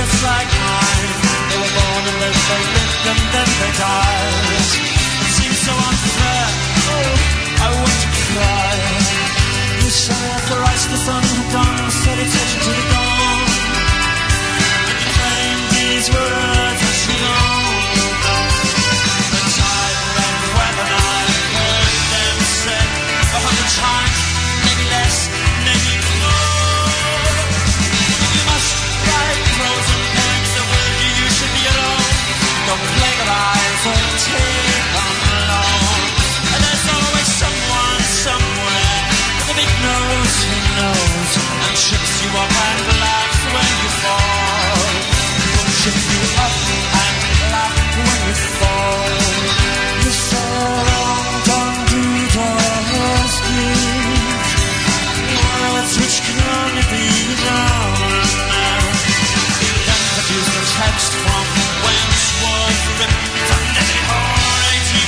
just like mine. They were born and they lived and then they died. It seems so unfair. Oh, I want to cry. You say after ice the sun had done salutation to the dawn, and you claim these words as your own. The time and weather I heard them say 100 times, maybe less, maybe more. You must write prose and poems that will do you should be alone. Don't plagiarize or take on alone. And there's always someone somewhere with a big nose who knows and trips you up and laughs when you fall. Will trip you up and laugh when you fall. You said don't do those things, words which can only be known. Then produce the text from whence was ripped from Nettie Hall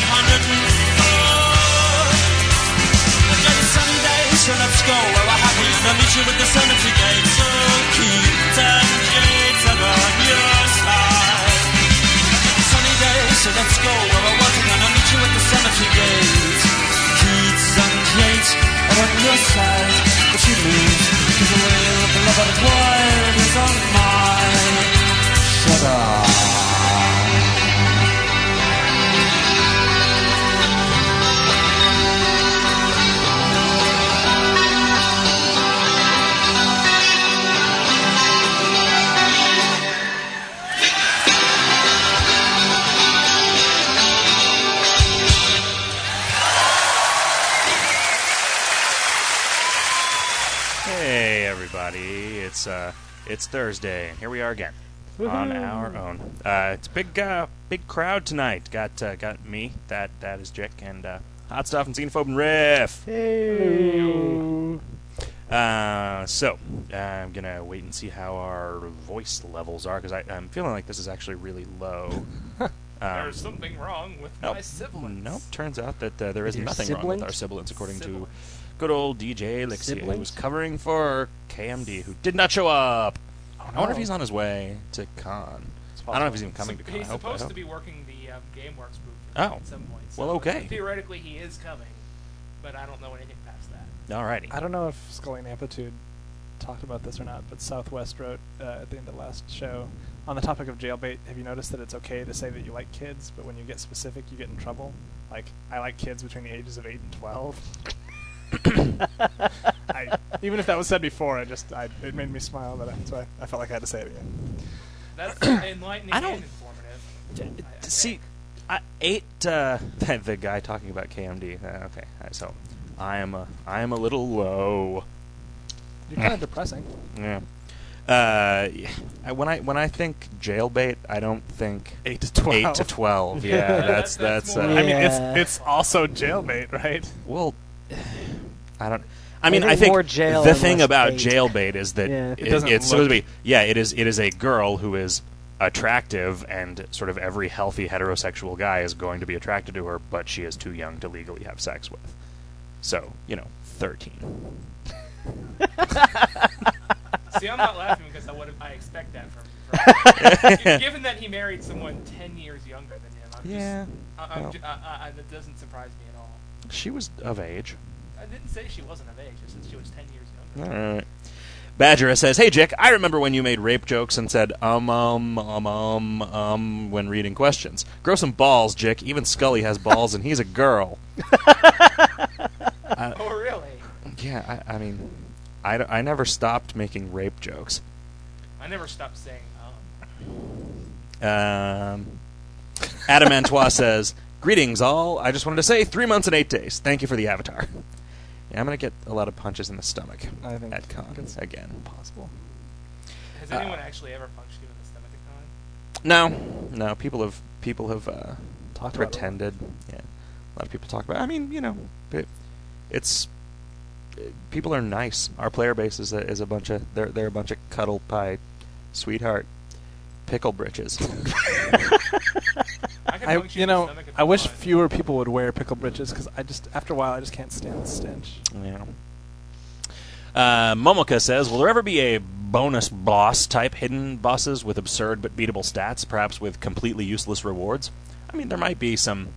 1804. A dirty Sunday, so let's go where we're happy. I'll meet you at the cemetery gate. So keep and Jade's are on your side. Sunny day, so let's go where we're working and I'll meet you at the cemetery gate. Keats and Kate are on your side, but you lose, cause the will of the beloved wine is on mine. Shut up. Hey everybody, it's Thursday, and here we are again on our own. It's a big crowd tonight. Got me, that is Jick, and Hot Stuff and Xenophobe and Riff. Hey. So I'm gonna wait and see how our voice levels are, because I'm feeling like this is actually really low. There's something wrong with my sibilants. Nope, turns out that there is Your nothing wrong with our sibilants, according to good old DJ Elixir, who was covering for KMD, who did not show up. Oh, I wonder if he's on his way to con. I don't know if he's even coming to con. He's I hope. supposed to be working the GameWorks booth Oh. at some point. Well, okay. Theoretically, he is coming, but I don't know anything past that. Alrighty. I don't know if Scully and Amplitude talked about this or not, but Southwest wrote at the end of the last show, on the topic of jailbait, have you noticed that it's okay to say that you like kids, but when you get specific, you get in trouble? Like, I like kids between the ages of 8 and 12. Even if that was said before, it made me smile, but that's why I felt like I had to say it again. That's enlightening I don't- and informative. I See, think. the guy talking about KMD. Okay, so I am a little low. You're kind of depressing. Yeah. When I think jailbait, I don't think 8 to 12. 8 to 12. Yeah, that's. more- I mean, Yeah. it's also jailbait, right? Well, I don't. I mean, I think I think more jail the and thing less about bait. jailbait is that Yeah. It doesn't it's supposed to look- be. Yeah, it is a girl who is attractive, and sort of every healthy heterosexual guy is going to be attracted to her, but she is too young to legally have sex with. So, 13. See, I'm not laughing because I expect that from given that he married someone 10 years younger than him. Yeah. That doesn't surprise me at all. She was of age. I didn't say she wasn't of age. I said she was 10 years younger. All right. Badger says, "Hey, Jick, I remember when you made rape jokes and said, when reading questions. Grow some balls, Jick. Even Scully has balls, and he's a girl." Oh, really? Yeah, I mean, I never stopped making rape jokes. I never stopped saying, Adamantois says, "Greetings, all. I just wanted to say 3 months and 8 days. Thank you for the avatar." Yeah, I'm going to get a lot of punches in the stomach I think at con it's again. possible. Has anyone actually ever punched you in the stomach at con? No, people have Talked about it. pretended. Yeah, a lot of people talk about. I mean, it's people are nice. Our player base is a bunch of they're a bunch of cuddle pie, sweetheart, pickle britches. I can punch you in the stomach if I wish want. fewer people would wear pickle britches because after a while I just can't stand the stench. Yeah. Momoka says, will there ever be a bonus boss type hidden bosses with absurd but beatable stats, perhaps with completely useless rewards? I mean, there might be some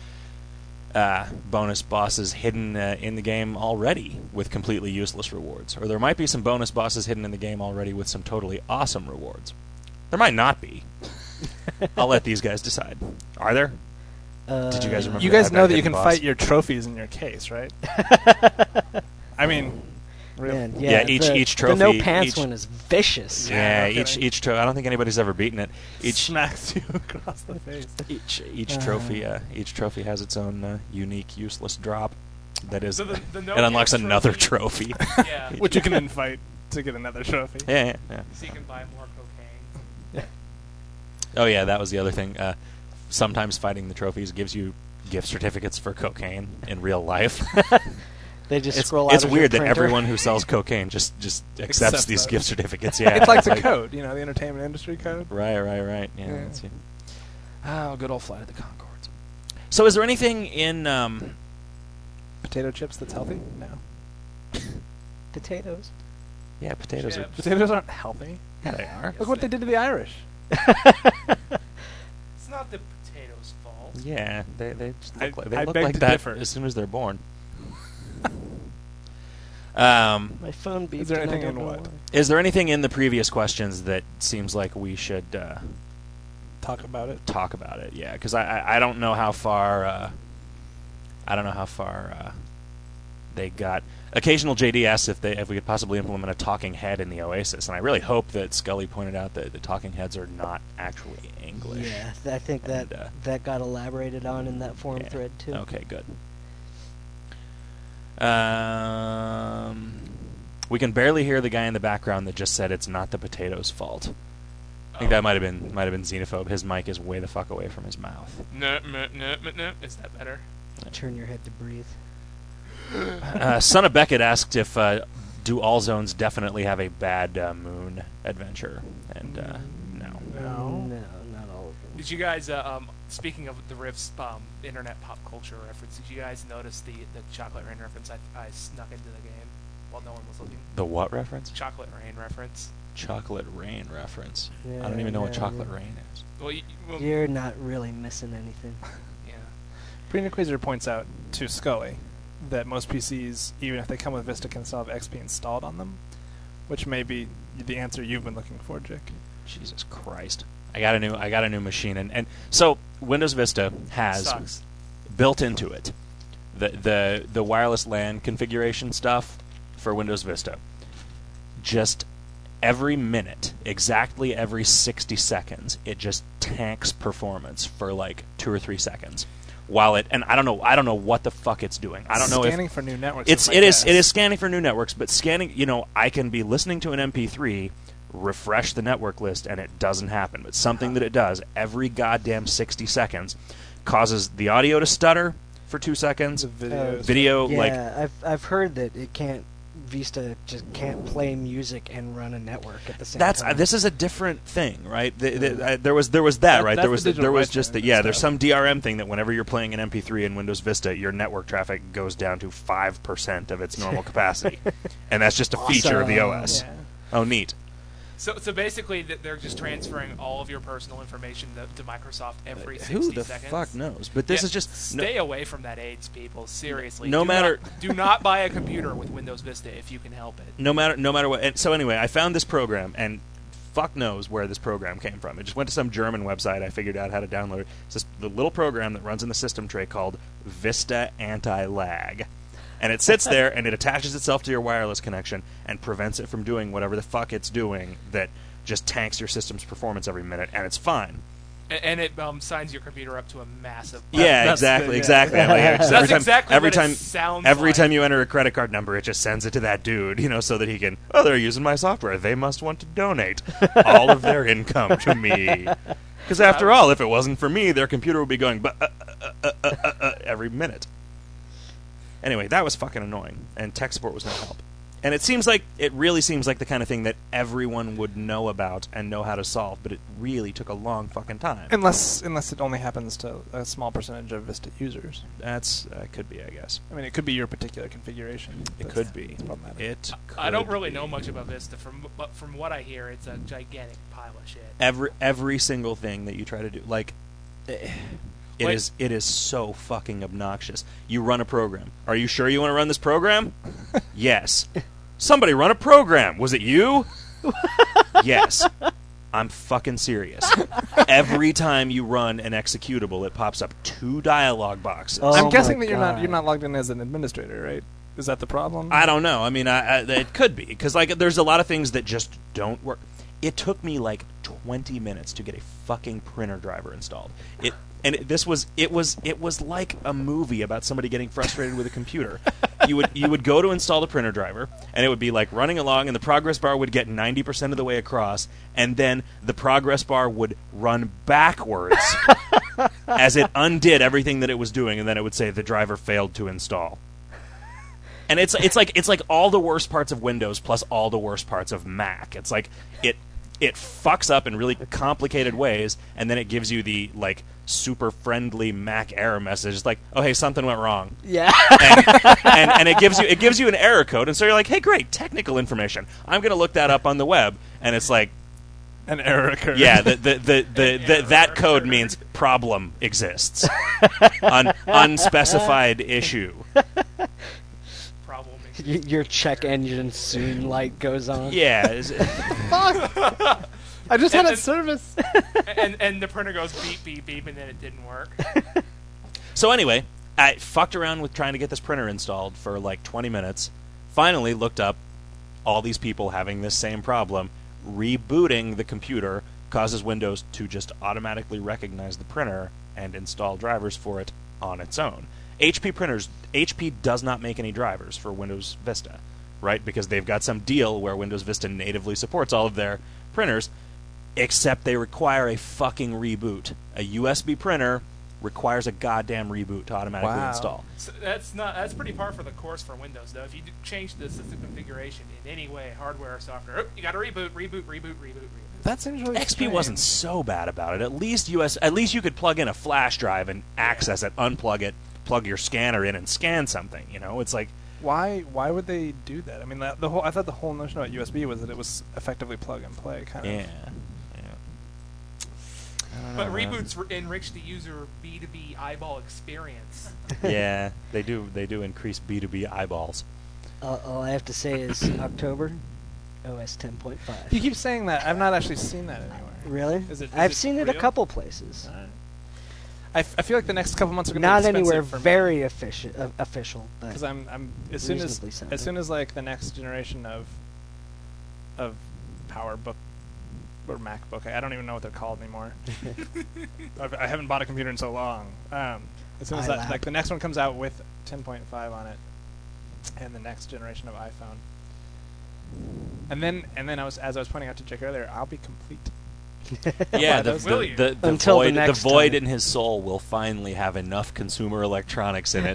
bonus bosses hidden in the game already with completely useless rewards. Or there might be some bonus bosses hidden in the game already with some totally awesome rewards. There might not be. I'll let these guys decide. Are there? Did you guys remember? You guys know that you hidden can boss? fight your trophies in your case, right? I mean, really. Man, Yeah, each trophy. The no pants each- one is vicious. Yeah, no each kidding. trophy. I don't think anybody's ever beaten it. Each Smacks you across the face. each trophy has its own unique useless drop. That is, So the no it unlocks pants another trophy- trophy. Yeah. Which you can then fight to get another trophy. yeah. So you can buy more cocaine. Oh yeah, that was the other thing. Sometimes fighting the trophies gives you gift certificates for cocaine in real life. They just It's scroll out of your weird that printer. everyone who sells cocaine just accepts Accepts these those. gift certificates. Yeah, It's like the code, you know, the entertainment industry code. Right. Yeah. Yeah. Let's see. Oh, good old Flight of the Conchords. So, is there anything in? Potato chips that's healthy? No. Potatoes. Yeah, potatoes are. Chips. Potatoes aren't healthy. Yeah, they are. Look what they did to the Irish. It's not the potatoes' fault. Yeah, they just look like, I they look beg like to that differ. as soon as they're born. My phone beeped. Is there and I anything don't in know what? why. Is there anything in the previous questions that seems like we should Talk about it. talk about it? Yeah, because I don't know how far they got. Occasional JD asks if we could possibly implement a talking head in the Oasis, and I really hope that Scully pointed out that the talking heads are not actually English. Yeah, I think And, that got elaborated on in that forum yeah. thread too. Okay, good. We can barely hear the guy in the background that just said it's not the potatoes' fault. I think that might have been Xenophobe. His mic is way the fuck away from his mouth. No. Is that better? Turn your head to breathe. Son of Beckett asked if do all zones definitely have a bad moon adventure, and no. No. No, not all of them. Did you guys, speaking of the Rift's internet pop culture reference, did you guys notice the Chocolate Rain reference I snuck into the game while no one was looking? The what reference? Chocolate Rain reference. Chocolate Rain reference. Yeah, I don't even know what yeah, Chocolate yeah. Rain is. Well, You're not really missing anything. yeah. Preen Inquisitor points out to Scully that most PCs, even if they come with Vista, can still have XP installed on them, which may be the answer you've been looking for, Jake. Jesus Christ! I got a new machine, and so Windows Vista has Sucks. built into it the wireless LAN configuration stuff for Windows Vista. Just every minute, exactly every 60 seconds, it just tanks performance for like 2 or 3 seconds. While it, and I don't know what the fuck it's doing. I don't know Scanning if for new networks. it is scanning for new networks, but scanning. I can be listening to an MP3, refresh the network list, and it doesn't happen. But something that it does every goddamn 60 seconds causes the audio to stutter for 2 seconds. Video, Yeah, like I've heard that it can't. Vista just can't play music and run a network at the same that's time. this is a different thing, right? There was that, right? That's There was the digital there was rights just that. and Yeah, there's stuff. some DRM thing that whenever you're playing an MP3 in Windows Vista, your network traffic goes down to 5% of its normal capacity, and that's just a feature of the Awesome. OS. Yeah. Oh, neat. So basically, they're just transferring all of your personal information to Microsoft every 60 Who the seconds. fuck knows? But this Yeah, is just stay away from that AIDS, people. Seriously. No matter- do not buy a computer with Windows Vista if you can help it. no matter what. And so anyway, I found this program, and fuck knows where this program came from. It just went to some German website. I figured out how to download it. It's this the little program that runs in the system tray called Vista Anti-Lag. And it sits there, and it attaches itself to your wireless connection and prevents it from doing whatever the fuck it's doing that just tanks your system's performance every minute, and it's fine. And it signs your computer up to a massive. Yeah, That's exactly, the- yeah. exactly. That's exactly every what time, it sounds every like. time you enter a credit card number, it just sends it to that dude, so that he can. Oh, they're using my software. They must want to donate all of their income to me. Because after all, if it wasn't for me, their computer would be going every minute. Anyway, that was fucking annoying, and tech support was no help. And it really seems like the kind of thing that everyone would know about and know how to solve, but it really took a long fucking time. Unless it only happens to a small percentage of Vista users. That's could be, I guess. I mean, it could be your particular configuration. It could be. It's problematic. It. I don't could really be. know much about Vista, but from what I hear, it's a gigantic pile of shit. Every single thing that you try to do, like, it is so fucking obnoxious. You run a program. Are you sure you want to run this program? Yes. Somebody run a program. Was it you? Yes. I'm fucking serious. Every time you run an executable, it pops up 2 dialog boxes. Oh I'm guessing my that God. you're not logged in as an administrator, right? Is that the problem? I don't know. I mean, it could be because like there's a lot of things that just don't work. It took me like 20 minutes to get a fucking printer driver installed. It was like a movie about somebody getting frustrated with a computer. You would go to install the printer driver, and it would be like running along, and the progress bar would get 90% of the way across, and then the progress bar would run backwards as it undid everything that it was doing, and then it would say the driver failed to install. And it's like all the worst parts of Windows plus all the worst parts of Mac. It's like it fucks up in really complicated ways, and then it gives you the like super friendly Mac error message. It's like, oh hey, something went wrong. Yeah. and it gives you an error code, and so you're like, hey, great, technical information. I'm gonna look that up on the web, and it's like, An error occurred. yeah, that code means problem exists, unspecified issue. Problem. Your check engine soon light goes on. Yeah. I just had And- it service. and the printer goes beep beep beep, and then it didn't work. So anyway, I fucked around with trying to get this printer installed for like 20 minutes. Finally looked up all these people having this same problem. Rebooting the computer causes Windows to just automatically recognize the printer and install drivers for it on its own. HP does not make any drivers for Windows Vista, right? Because they've got some deal where Windows Vista natively supports all of their printers, except they require a fucking reboot. A USB printer requires a goddamn reboot to automatically Wow. install. So that's pretty par for the course for Windows, though. If you change the system configuration in any way, hardware or software, you got to reboot. That seems really XP strange. wasn't so bad about it. At least you could plug in a flash drive and access it, unplug it, plug your scanner in and scan something. You know, it's like Why would they do that? I mean, I thought the whole notion about USB was that it was effectively plug and play kind of. yeah. But reboots enrich the user B2B eyeball experience. Yeah, they do increase B2B eyeballs. All I have to say is October, OS 10.5. You keep saying that. I've not actually seen that anywhere. Really? Is it I've seen it a real? couple places. I feel like the next couple months are going to be Not expensive anywhere for me. very official. Because I'm as soon reasonably so. as like the next generation of PowerBook or MacBook, I don't even know what they're called anymore. I haven't bought a computer in so long. As soon as iLab. like the next one comes out with 10.5 on it, and the next generation of iPhone, and then as I was pointing out to Jake earlier, I'll be complete. Yeah, those- Will you? the Until the void next void time. in his soul will finally have enough consumer electronics in it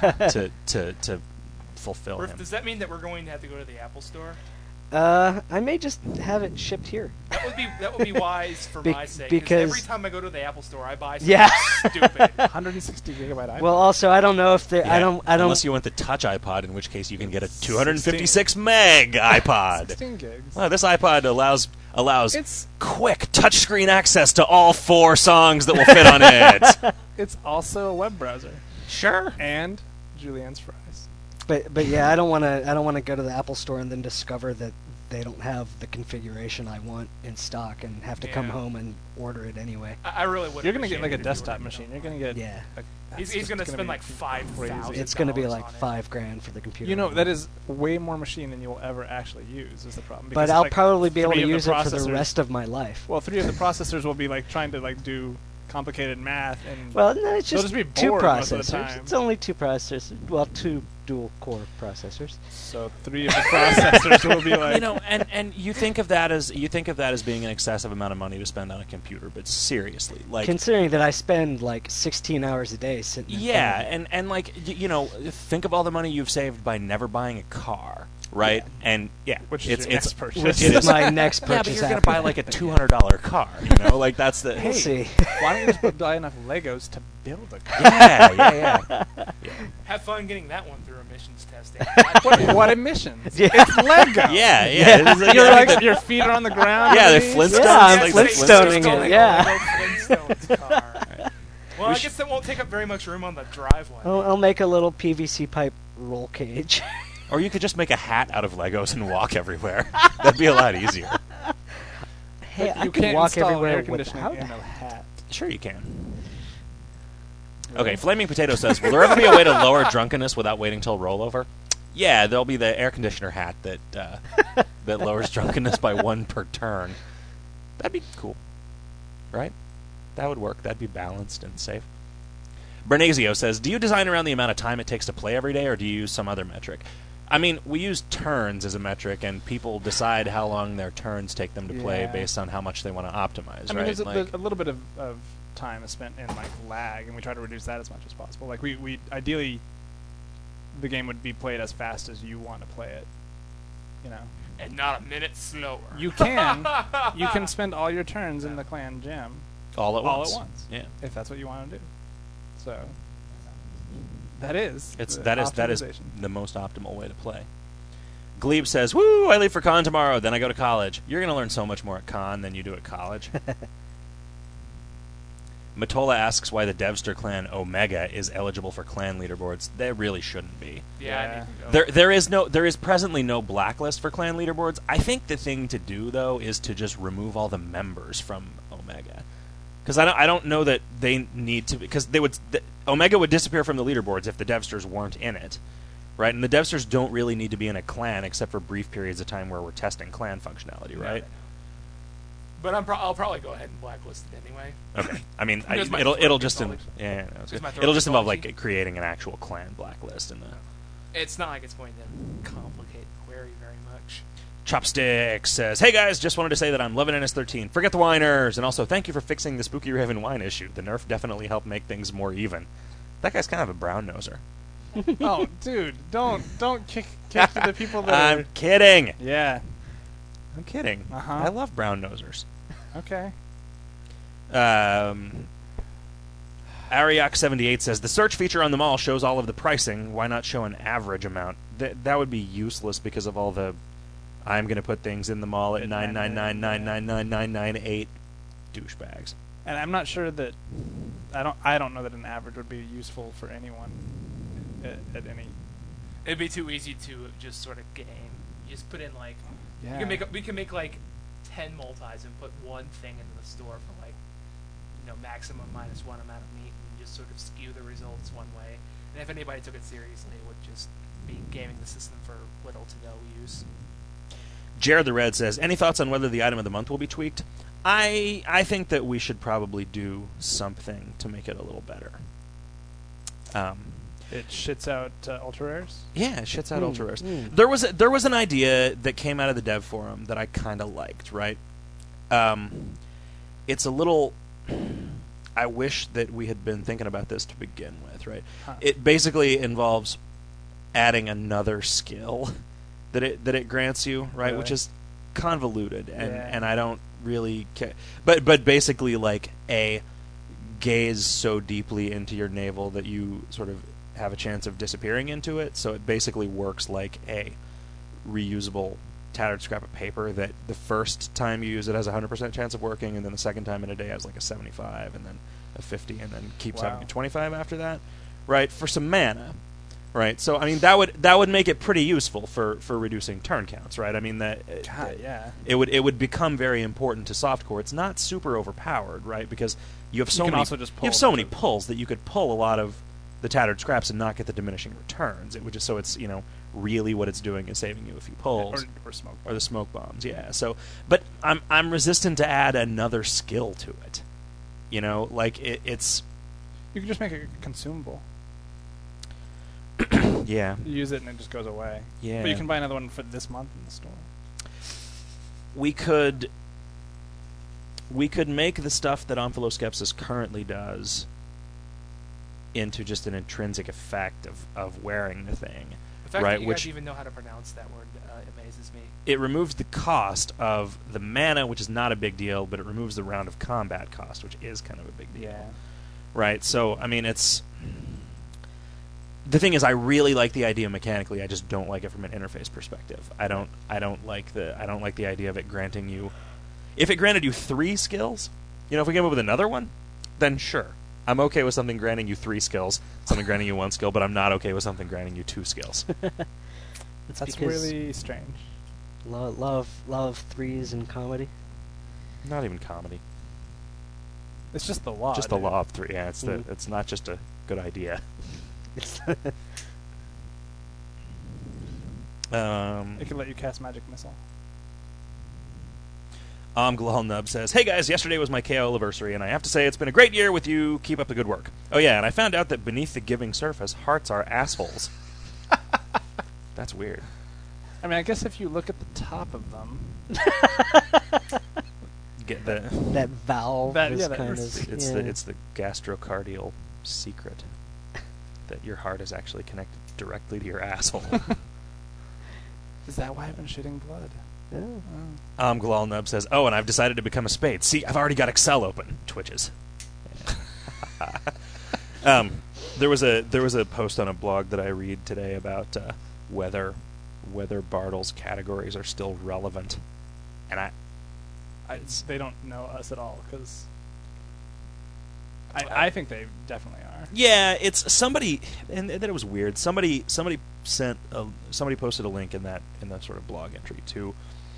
to fulfill Riff, him. does that mean that we're going to have to go to the Apple Store? I may just have it shipped here. That would be wise for Be- my sake. because- every time I go to the Apple Store, I buy something Yeah. stupid. 160 gigabyte iPhone. Well, also I don't know if they. Yeah, I don't. Unless you want the Touch iPod, in which case you can get a 256 meg iPod. 16 gigs. Well, this iPod allows It's quick touchscreen access to all 4 songs that will fit on it. it's also a web browser Sure. and Julienne's fries. But yeah, I don't want to go to the Apple Store and then discover that they don't have the configuration I want in stock and have to come Yeah. home and order it anyway. I really would. You're gonna get like a desktop machine. You're gonna get Yeah. He's gonna spend like $5,000. It's going to be on like it. $5,000 for the computer. You know that is way more machine than you will ever actually use. Is the problem? But Because, I'll like, probably be able 3 to of the use it for the processors- rest of my life. Well, 3 of the processors will be like trying to like do complicated math and. Well, no, it's They'll just just be 2 bored most of the processors. time. It's only 2 processors. Well, 2 dual core processors. So 3 of the processors will be like. You know, and you think of that as being an excessive amount of money to spend on a computer, but seriously, like Considering that I spend like 16 hours a day sitting. in front yeah, of it. and like you know, think of all the money you've saved by never buying a car. right? And Which is your next purchase. Which It is is. my next Yeah, but purchase. you're gonna after buy like a that. $200 car, you know? Like that's the We'll see. Why don't you just buy enough Legos to build a car? yeah. Have fun getting that one through emissions testing. What emissions? Yeah. It's Lego. Yeah. It is like- You're I mean, like, your feet are on the ground. Yeah, they're underneath. Flintstones. Yeah, I'm like Flintstoning Flintstones. it, yeah. Flintstones car. Well, I guess that won't take up very much room on the driveway. I'll make a little PVC pipe roll cage. Or you could just make a hat out of Legos and walk everywhere. That'd be a lot easier. Hey, But I you can can't walk install everywhere air conditioning without in a hat. Sure you can. Okay, Flaming Potato says, will there ever be a way to lower drunkenness without waiting till rollover? Yeah, there'll be the air conditioner hat that that lowers drunkenness by 1 per turn. That'd be cool, right? That would work. That'd be balanced and safe. Bernazio says, do you design around the amount of time it takes to play every day, or do you use some other metric? I mean, we use turns as a metric, and people decide how long their turns take them to play Yeah. based on how much they want to optimize, I mean, right? there's a little bit of time is spent in like lag, and we try to reduce that as much as possible. Like we ideally, the game would be played as fast as you want to play it. You know, And not a minute slower. you can spend all your turns in the clan gym all at all once. at once. Yeah. If that's what you want to do. So that is That is optimization. the most optimal way to play. Glebe says, "Woo! I leave for con tomorrow. Then I go to college. You're going to learn so much more at con than you do at college." Matola asks why the Devster clan Omega is eligible for clan leaderboards. They really shouldn't be. Yeah. Yeah. I need to go. There is presently no blacklist for clan leaderboards. I think the thing to do though is to just remove all the members from Omega. Because I don't know that they need to, because Omega would disappear from the leaderboards if the Devsters weren't in it, right? And the Devsters don't really need to be in a clan except for brief periods of time where we're testing clan functionality, right? But I'll probably go ahead and blacklist it anyway. Okay. I mean, Here's my it'll throat just mythology. Here's my throat it'll just involve mythology. like creating an actual clan blacklist in the. It's not like it's going to complicate the query very much. Chopstick says, "Hey guys, just wanted to say that I'm loving NS13. Forget the whiners, and also thank you for fixing the Spooky Raven wine issue. The nerf definitely helped make things more even." That guy's kind of a brown noser. Oh, dude, don't kick the people that I'm kidding. Yeah. I'm kidding. Uh-huh. I love brown nosers. Okay. Ariak78 says, the search feature on the mall shows all of the pricing. Why not show an average amount? That would be useless because of all the I'm going to put things in the mall at 999999998 douchebags. And I'm not sure that I don't know that an average would be useful for anyone at any. It'd be too easy to just sort of game. You just put in like Yeah. we can make like 10 multis and put one thing into the store for like maximum -1 amount of meat and just sort of skew the results one way. And if anybody took it seriously, it would just be gaming the system for little to no use. Jared the Red says, any thoughts on whether the item of the month will be tweaked? I think that we should probably do something to make it a little better. It shits out ultra rares. Yeah, it shits out ultra rares. mm. There was an idea that came out of the dev forum that I kind of liked, right? It's a little... I wish that we had been thinking about this to begin with, right? Huh. It basically involves adding another skill that it grants you, right? Really? Which is convoluted, Yeah. and I don't really care. But basically, like, gaze so deeply into your navel that you sort of have a chance of disappearing into it. So it basically works like a reusable tattered scrap of paper that the first time you use it has a 100% chance of working, and then the second time in a day has like a 75, and then a 50, and then keeps having Wow. a 25 after that, right? For some mana, right? So I mean that would make it pretty useful for reducing turn counts, right? I mean that God, yeah. it would become very important to softcore. It's not super overpowered, right? Because you have so can many also just you pull have a so bunch many of- pulls that you could pull a lot of the tattered scraps and not get the diminishing returns. It would just so it's really what it's doing is saving you a few pulls. Or smoke. Or the smoke bombs, yeah. So, but I'm resistant to add another skill to it. Like it's You can just make it consumable. yeah, You use it and it just goes away. yeah. But you can buy another one for this month in the store. We could make the stuff that Omphaloskepsis currently does into just an intrinsic effect of wearing the thing. The fact right? that you Which guys even know how to pronounce that word amazes me. it removes the cost of the mana, which is not a big deal, but it removes the round of combat cost, which is kind of a big deal. Yeah. Right? So, I mean, it's... The thing is, I really like the idea mechanically. I just don't like it from an interface perspective. I don't like the idea of it granting you... If it granted you 3 skills, if we came up with another one, then sure. I'm okay with something granting you 3 skills, something granting you 1 skill, but I'm not okay with something granting you 2 skills. That's really strange. Love threes in comedy. Not even comedy. It's just the law. Just the dude. law of 3. Yeah, it's not just a good idea. It can let you cast magic missile. Glal Nub says, "Hey guys, yesterday was my KO anniversary, and I have to say it's been a great year with you. Keep up the good work. Oh yeah, and I found out that beneath the giving surface, hearts are assholes." That's weird. I mean, I guess if you look at the top of them, Get the that valve is that kind is- of... it's the gastrocardial secret that your heart is actually connected directly to your asshole. is that why I've been shitting blood? Yeah. Oh. Glal Nub says, "Oh, and I've decided to become a spade. See, I've already got Excel open." Twitches. There was a post on a blog that I read today about whether Bartle's categories are still relevant, and They don't know us at all, because I think they definitely are. yeah, it's somebody, and then it was weird. Somebody posted a link in that sort of blog entry to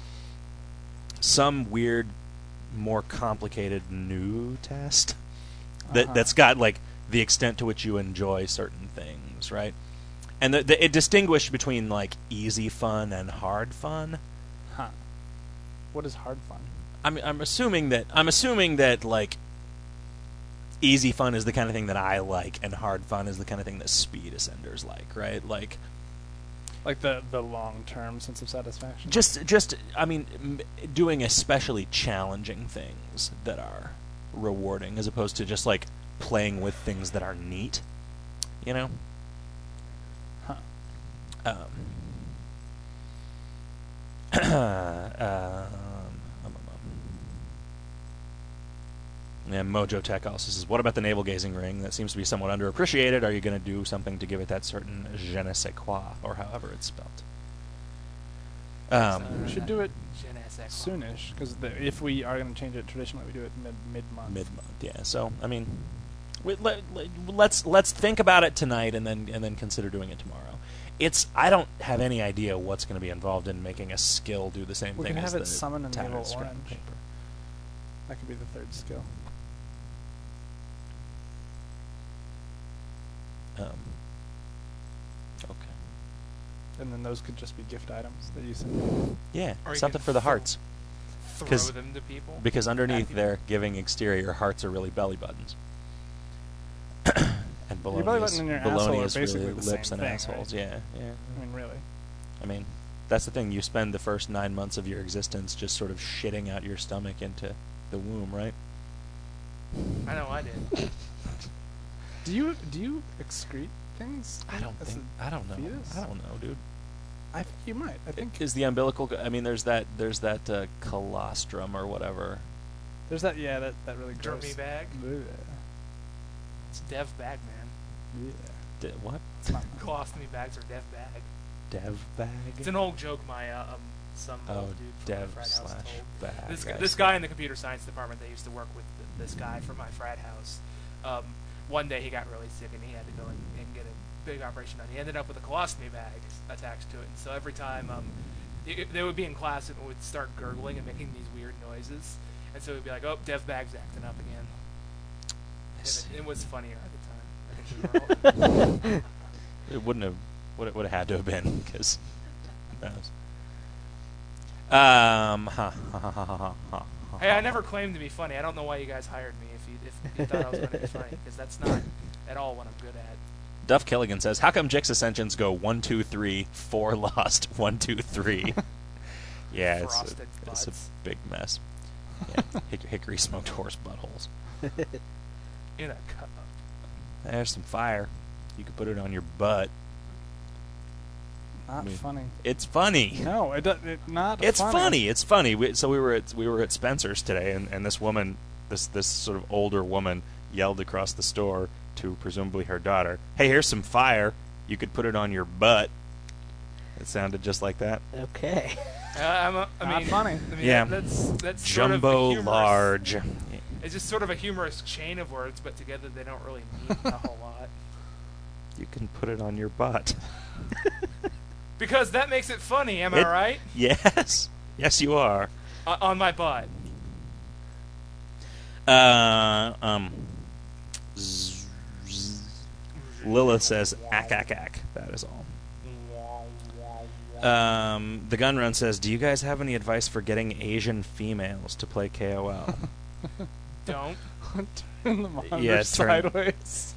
some weird, more complicated new test that's got like the extent to which you enjoy certain things, right? And it distinguished between like easy fun and hard fun. Huh. What is hard fun? I'm assuming that like easy fun is the kind of thing that I like, and hard fun is the kind of thing that speed ascenders like, right? Like the long-term sense of satisfaction? just I mean, doing especially challenging things that are rewarding, as opposed to just like playing with things that are neat, Huh. Yeah, Mojo Tech also says, "What about the navel gazing ring? That seems to be somewhat underappreciated. Are you going to do something to give it that certain je ne sais quoi, or however it's spelled?" We should do it Je ne sais quoi. soonish, because if we are going to change it traditionally, we do it mid-month. Mid-month, yeah. So I mean, let's think about it tonight, and then consider doing it tomorrow. I don't have any idea what's going to be involved in making a skill do the same We thing can as have the it summon a tattered naval scrap orange. paper. That could be the third skill. Okay. And then those could just be gift items that you send. Yeah, Or you something can for the throw- hearts. Throw 'Cause- them to people. Because underneath Happy- their giving exterior, hearts are really belly buttons. And Your belly button and your asshole baloney are is basically really the lips same and thing, assholes. right? Yeah, yeah. I mean, really. I mean, that's the thing. You spend the first 9 months of your existence just sort of shitting out your stomach into the womb, right? I know I did. Do you excrete things? I don't as think. a I don't know. fetus? I don't know, dude. I think you might. I think Is the umbilical? I mean, there's that colostrum or whatever. there's that. Yeah, that really gross. Dermy bag. Bleh. It's Dev bag, man. Yeah. What? It's not. Colostomy bags are Dev bag. Dev bag? It's an old joke my some Oh, old dude from dev my frat house slash told. bag. This guy in the computer science department that used to work with this guy from my frat house. One day he got really sick and he had to go and get a big operation done. He ended up with a colostomy bag attached to it, and so every time they would be in class and would start gurgling and making these weird noises, and so he'd be like, "Oh, Dev bag's acting up again." It was funnier at the time. I think we were all, It wouldn't have. Would have had to have been because. Hey, I never claimed to be funny. I don't know why you guys hired me if you thought I was going to be funny, because that's not at all what I'm good at. Duff Killigan says, "How come Jix Ascensions go 1, 2, 3, 4 lost, 1, 2, 3?" Yeah, it's Frosted a butts. big mess. Yeah, hickory smoked horse buttholes. In a cup. There's some fire. You could put it on your butt. Not funny. It's funny. No, it not. It's funny. funny. It's funny. We were at Spencer's today, and this woman, this sort of older woman, yelled across the store to presumably her daughter, "Hey, here's some fire. You could put it on your butt." It sounded just like that. Okay. Not funny. I mean, Yeah. That's sort of a Jumbo humorous- large. It's just sort of a humorous chain of words, but together they don't really mean a whole lot. You can put it on your butt. Because that makes it funny, am I right? Yes. Yes, you are. On my butt. Lilith says, ack, ack, ack. That is all. The Gun Run says, do you guys have any advice for getting Asian females to play KOL? Don't. Turn the monitor Yeah, turn- sideways.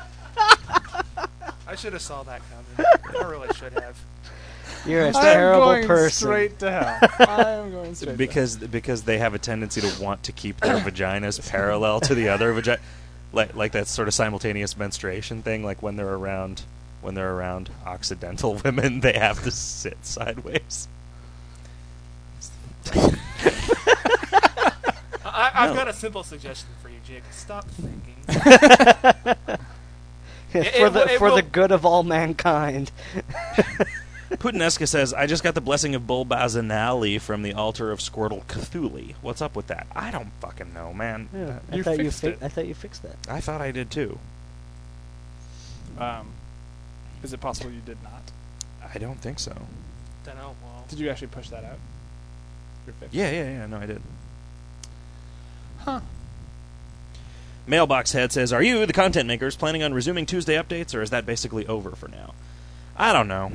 I should have saw that coming. I really should have. You're a I'm terrible going person. straight to hell. I am going straight to hell. Because they have a tendency to want to keep their vaginas parallel to the other vagina, like that sort of simultaneous menstruation thing. Like when they're around Occidental women, they have to sit sideways. I've got a simple suggestion for you, Jake. Stop thinking. For the good of all mankind. Putinesca says, I just got the blessing of Bulbazinali from the altar of Squirtle Cthulhu. What's up with that? I don't fucking know, man. Yeah, You fixed it. I thought you fixed that. I thought I did too. Is it possible you did not? I don't think so. Don't know. Well, Did you actually push that out? Your fix? Yeah, no, I did. Huh. Mailbox Head says, are you, the content makers, planning on resuming Tuesday updates, or is that basically over for now? I don't know.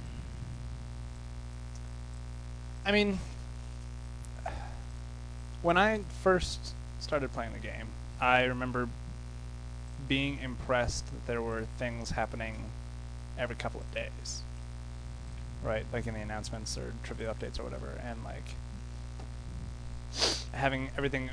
I mean, when I first started playing the game, I remember being impressed that there were things happening every couple of days. Right? Like in the announcements or trivia updates or whatever. And like having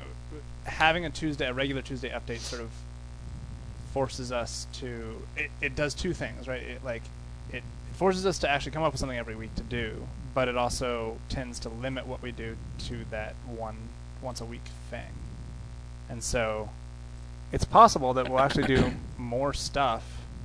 a regular Tuesday update sort of forces us to, it does two things, right? It forces us to actually come up with something every week to do, but it also tends to limit what we do to that once a week thing. And so it's possible that we'll actually do more stuff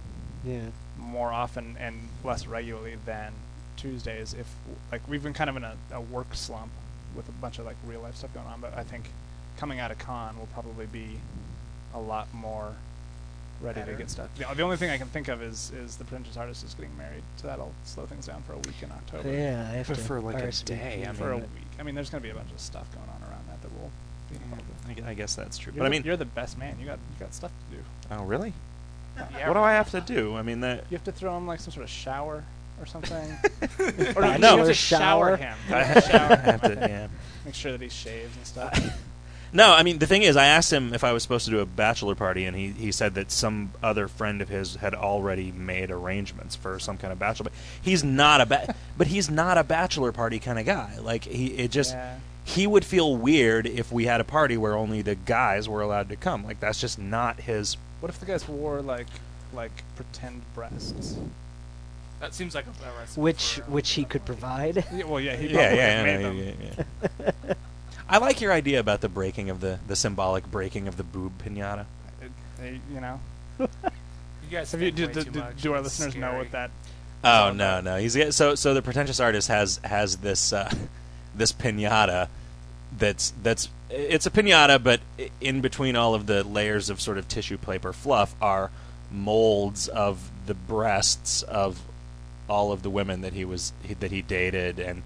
more often and less regularly than Tuesdays. If like we've been kind of in a work slump with a bunch of like real life stuff going on, but I think coming out of con will probably be a lot more ready to get stuff. The only thing I can think of is the Pretentious Artist is getting married, so that'll slow things down for a week in October. Yeah, I have to For like a RSVP. day. I For a mean, week. I mean, there's going to be a bunch of stuff going on around that we'll be involved with. I guess that's true. You're But I mean, you're the best man. You got stuff to do. oh really? yeah, What do I have to do? I mean, that You have to throw him like some sort of shower or something. Or no, no. you have to Shower. shower him. I Shower. have to, yeah. Make sure that he shaves and stuff. No, I mean, the thing is, I asked him if I was supposed to do a bachelor party, and he said that some other friend of his had already made arrangements for some kind of bachelor party. He's not but he's not a bachelor party kind of guy. Like, he would feel weird if we had a party where only the guys were allowed to come. Like, that's just not his... What if the guys wore like pretend breasts? that seems like a recipe Which he could provide. Yeah, well, yeah, he Yeah, probably made them. yeah. I like your idea about the breaking of the symbolic breaking of the boob pinata. You know. You guys Have you, think way do, too do, much. do our It's listeners know scary. what that? Oh no. He's so the Pretentious Artist has this this pinata that's it's a pinata, but in between all of the layers of sort of tissue paper fluff are molds of the breasts of all of the women that he dated and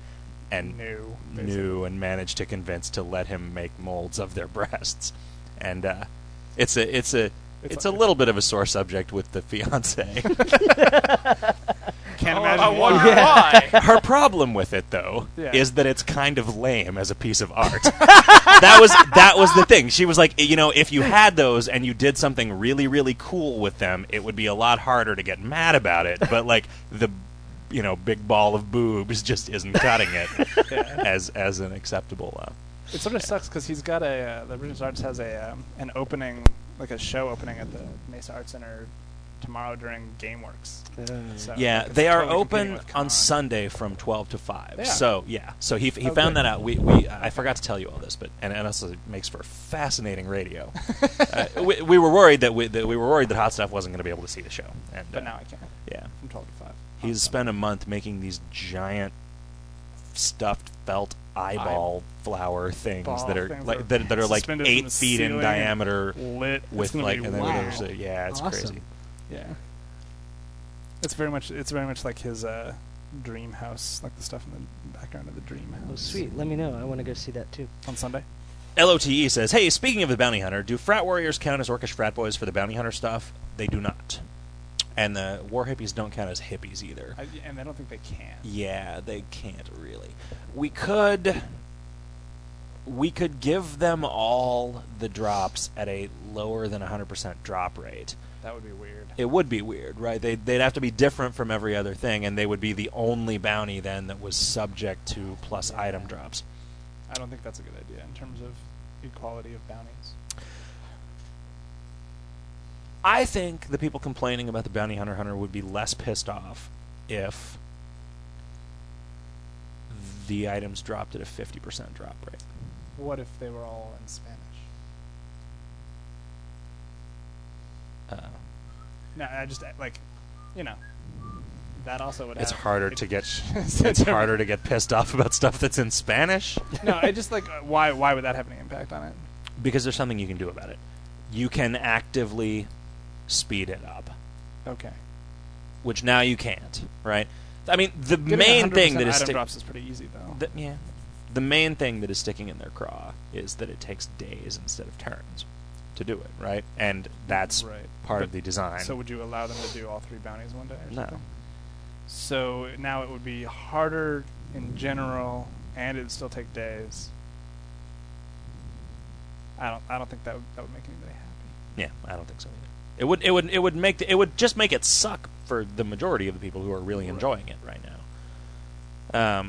knew and managed to convince to let him make molds of their breasts, and it's a little bit of a sore subject with the fiance. Can't Oh, imagine. I wonder why. why. Her problem with it, though, Yeah. is that it's kind of lame as a piece of art. that was the thing. She was like, if you had those and you did something really, really cool with them, it would be a lot harder to get mad about it. But like the big ball of boobs just isn't cutting it as an acceptable. It sort of sucks because he's got the British Arts has an opening, like a show opening at the Mesa Art Center tomorrow during GameWorks. So, Yeah, like, it's they are totally competing open with on Con. Sunday from 12 to 5. They are. So, yeah. So he Oh, found good. that out. I forgot to tell you all this, but and it also makes for fascinating radio. We were worried that Hot Stuff wasn't going to be able to see the show. And, But now I can. yeah. From 12 to 5. He's spent a month making these giant stuffed felt eyeball flower things Ball that are things like that that are like suspended from 8 the feet in ceiling diameter Lit. It's with gonna like be and then wow. there's yeah, it's Awesome. crazy. Yeah. It's very much like his dream house, like the stuff in the background of the dream house. Oh, sweet. Let me know. I want to go see that too. On Sunday. LOTE says, "Hey, speaking of the Bounty Hunter, do frat warriors count as orcish frat boys for the Bounty Hunter stuff? They do not. And the war hippies don't count as hippies either. And I don't think they can. Yeah, they can't really. We could give them all the drops at a lower than 100% drop rate. That would be weird. It would be weird, right? They'd have to be different from every other thing, and they would be the only bounty then that was subject to plus item drops. I don't think that's a good idea in terms of equality of bounties. I think the people complaining about the Bounty Hunter would be less pissed off if the items dropped at a 50% drop rate. What if they were all in Spanish? No, I just like, that also would. It's have, harder it- to get it's harder to get pissed off about stuff that's in Spanish No, I just like why would that have any impact on it? because there's something you can do about it. You can actively speed it up, Okay. which now you can't, right? I mean, the Getting main thing 100% that is item drops is pretty easy though. the main thing that is sticking in their craw is that it takes days instead of turns to do it, right? And that's Right. part But- of the design. So would you allow them to do all 3 bounties one day? Or No. something? So now it would be harder in general, and it would still take days. I don't think that would make anybody happy. Yeah, I don't think so either. It would just make it suck for the majority of the people who are really Right. enjoying it right now.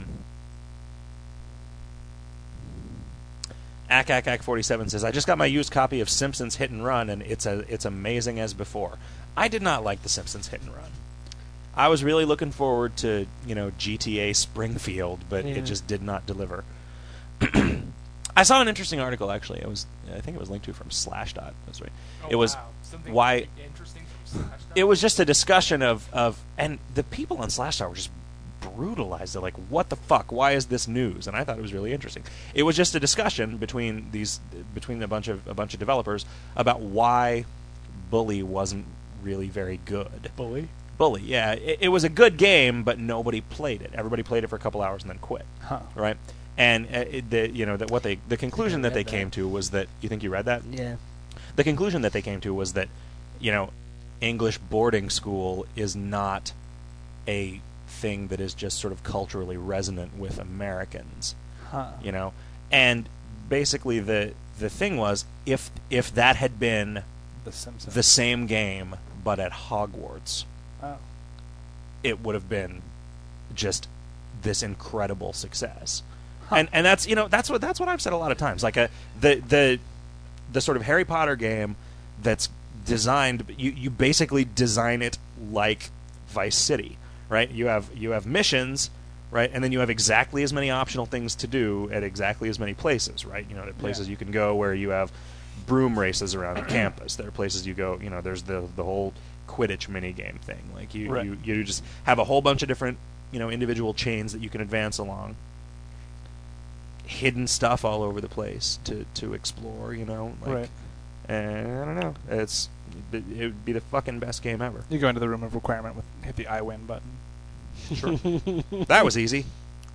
Ak47 says, "I just got my used copy of Simpsons Hit and Run, and it's amazing as before. I did not like the Simpsons Hit and Run. I was really looking forward to GTA Springfield, but Yeah. it just did not deliver." I saw an interesting article actually. I think it was linked to from Slashdot. That's right. Oh, It was wow. Something why- interesting from Slashdot? It was just a discussion of and the people on Slashdot were just brutalized. They're like, "What the fuck? Why is this news?" And I thought it was really interesting. It was just a discussion between a bunch of developers about why Bully wasn't really very good. Bully? Bully, yeah, it was a good game, but nobody played it. Everybody played it for a couple hours and then quit, Huh. right? And the conclusion that they read that. came to was that you think you read that? Yeah. The conclusion that they came to was that, English boarding school is not a thing that is just sort of culturally resonant with Americans, Huh. And basically the thing was if that had been The Simpsons. the same game but at Hogwarts, Oh. it would have been just this incredible success. Huh. And that's that's what I've said a lot of times. Like the sort of Harry Potter game that's designed, you basically design it like Vice City, right? You have missions, right? And then you have exactly as many optional things to do at exactly as many places, right? There are places Yeah. you can go where you have broom races around the campus. There are places you go, there's the whole Quidditch mini game thing. Like Right. you just have a whole bunch of different individual chains that you can advance along. Hidden stuff all over the place to explore. Right. And I don't know. It would be the fucking best game ever. You go into the room of requirement hit the I win button. Sure. That was easy.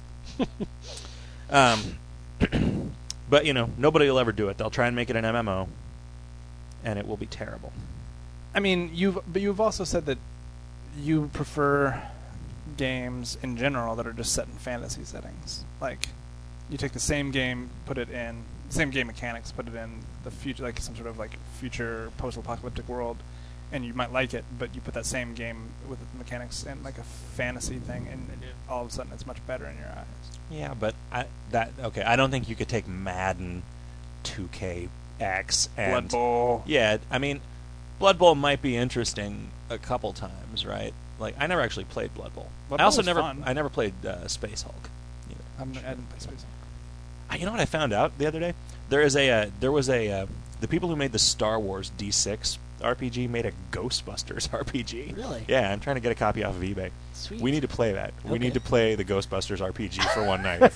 But nobody will ever do it. They'll try and make it an MMO, and it will be terrible. I mean, you've also said that you prefer games in general that are just set in fantasy settings. Like, you take the same game, same game mechanics, put it in the future, like some sort of like future post-apocalyptic world, and you might like it, but you put that same game with the mechanics in like a fantasy thing, and all of a sudden it's much better in your eyes. Yeah, but I don't think you could take Madden 2KX and Blood Bowl. Yeah, I mean, Blood Bowl might be interesting a couple times, right? Like I never actually played Blood Bowl. Blood I also Bowl was never fun. I never played Space Hulk either. I didn't play Space Hulk. You know what I found out the other day? There was the people who made the Star Wars D6 RPG made a Ghostbusters RPG. Really? Yeah, I'm trying to get a copy off of eBay. Sweet. We need to play that. We Okay. need to play the Ghostbusters RPG for one night.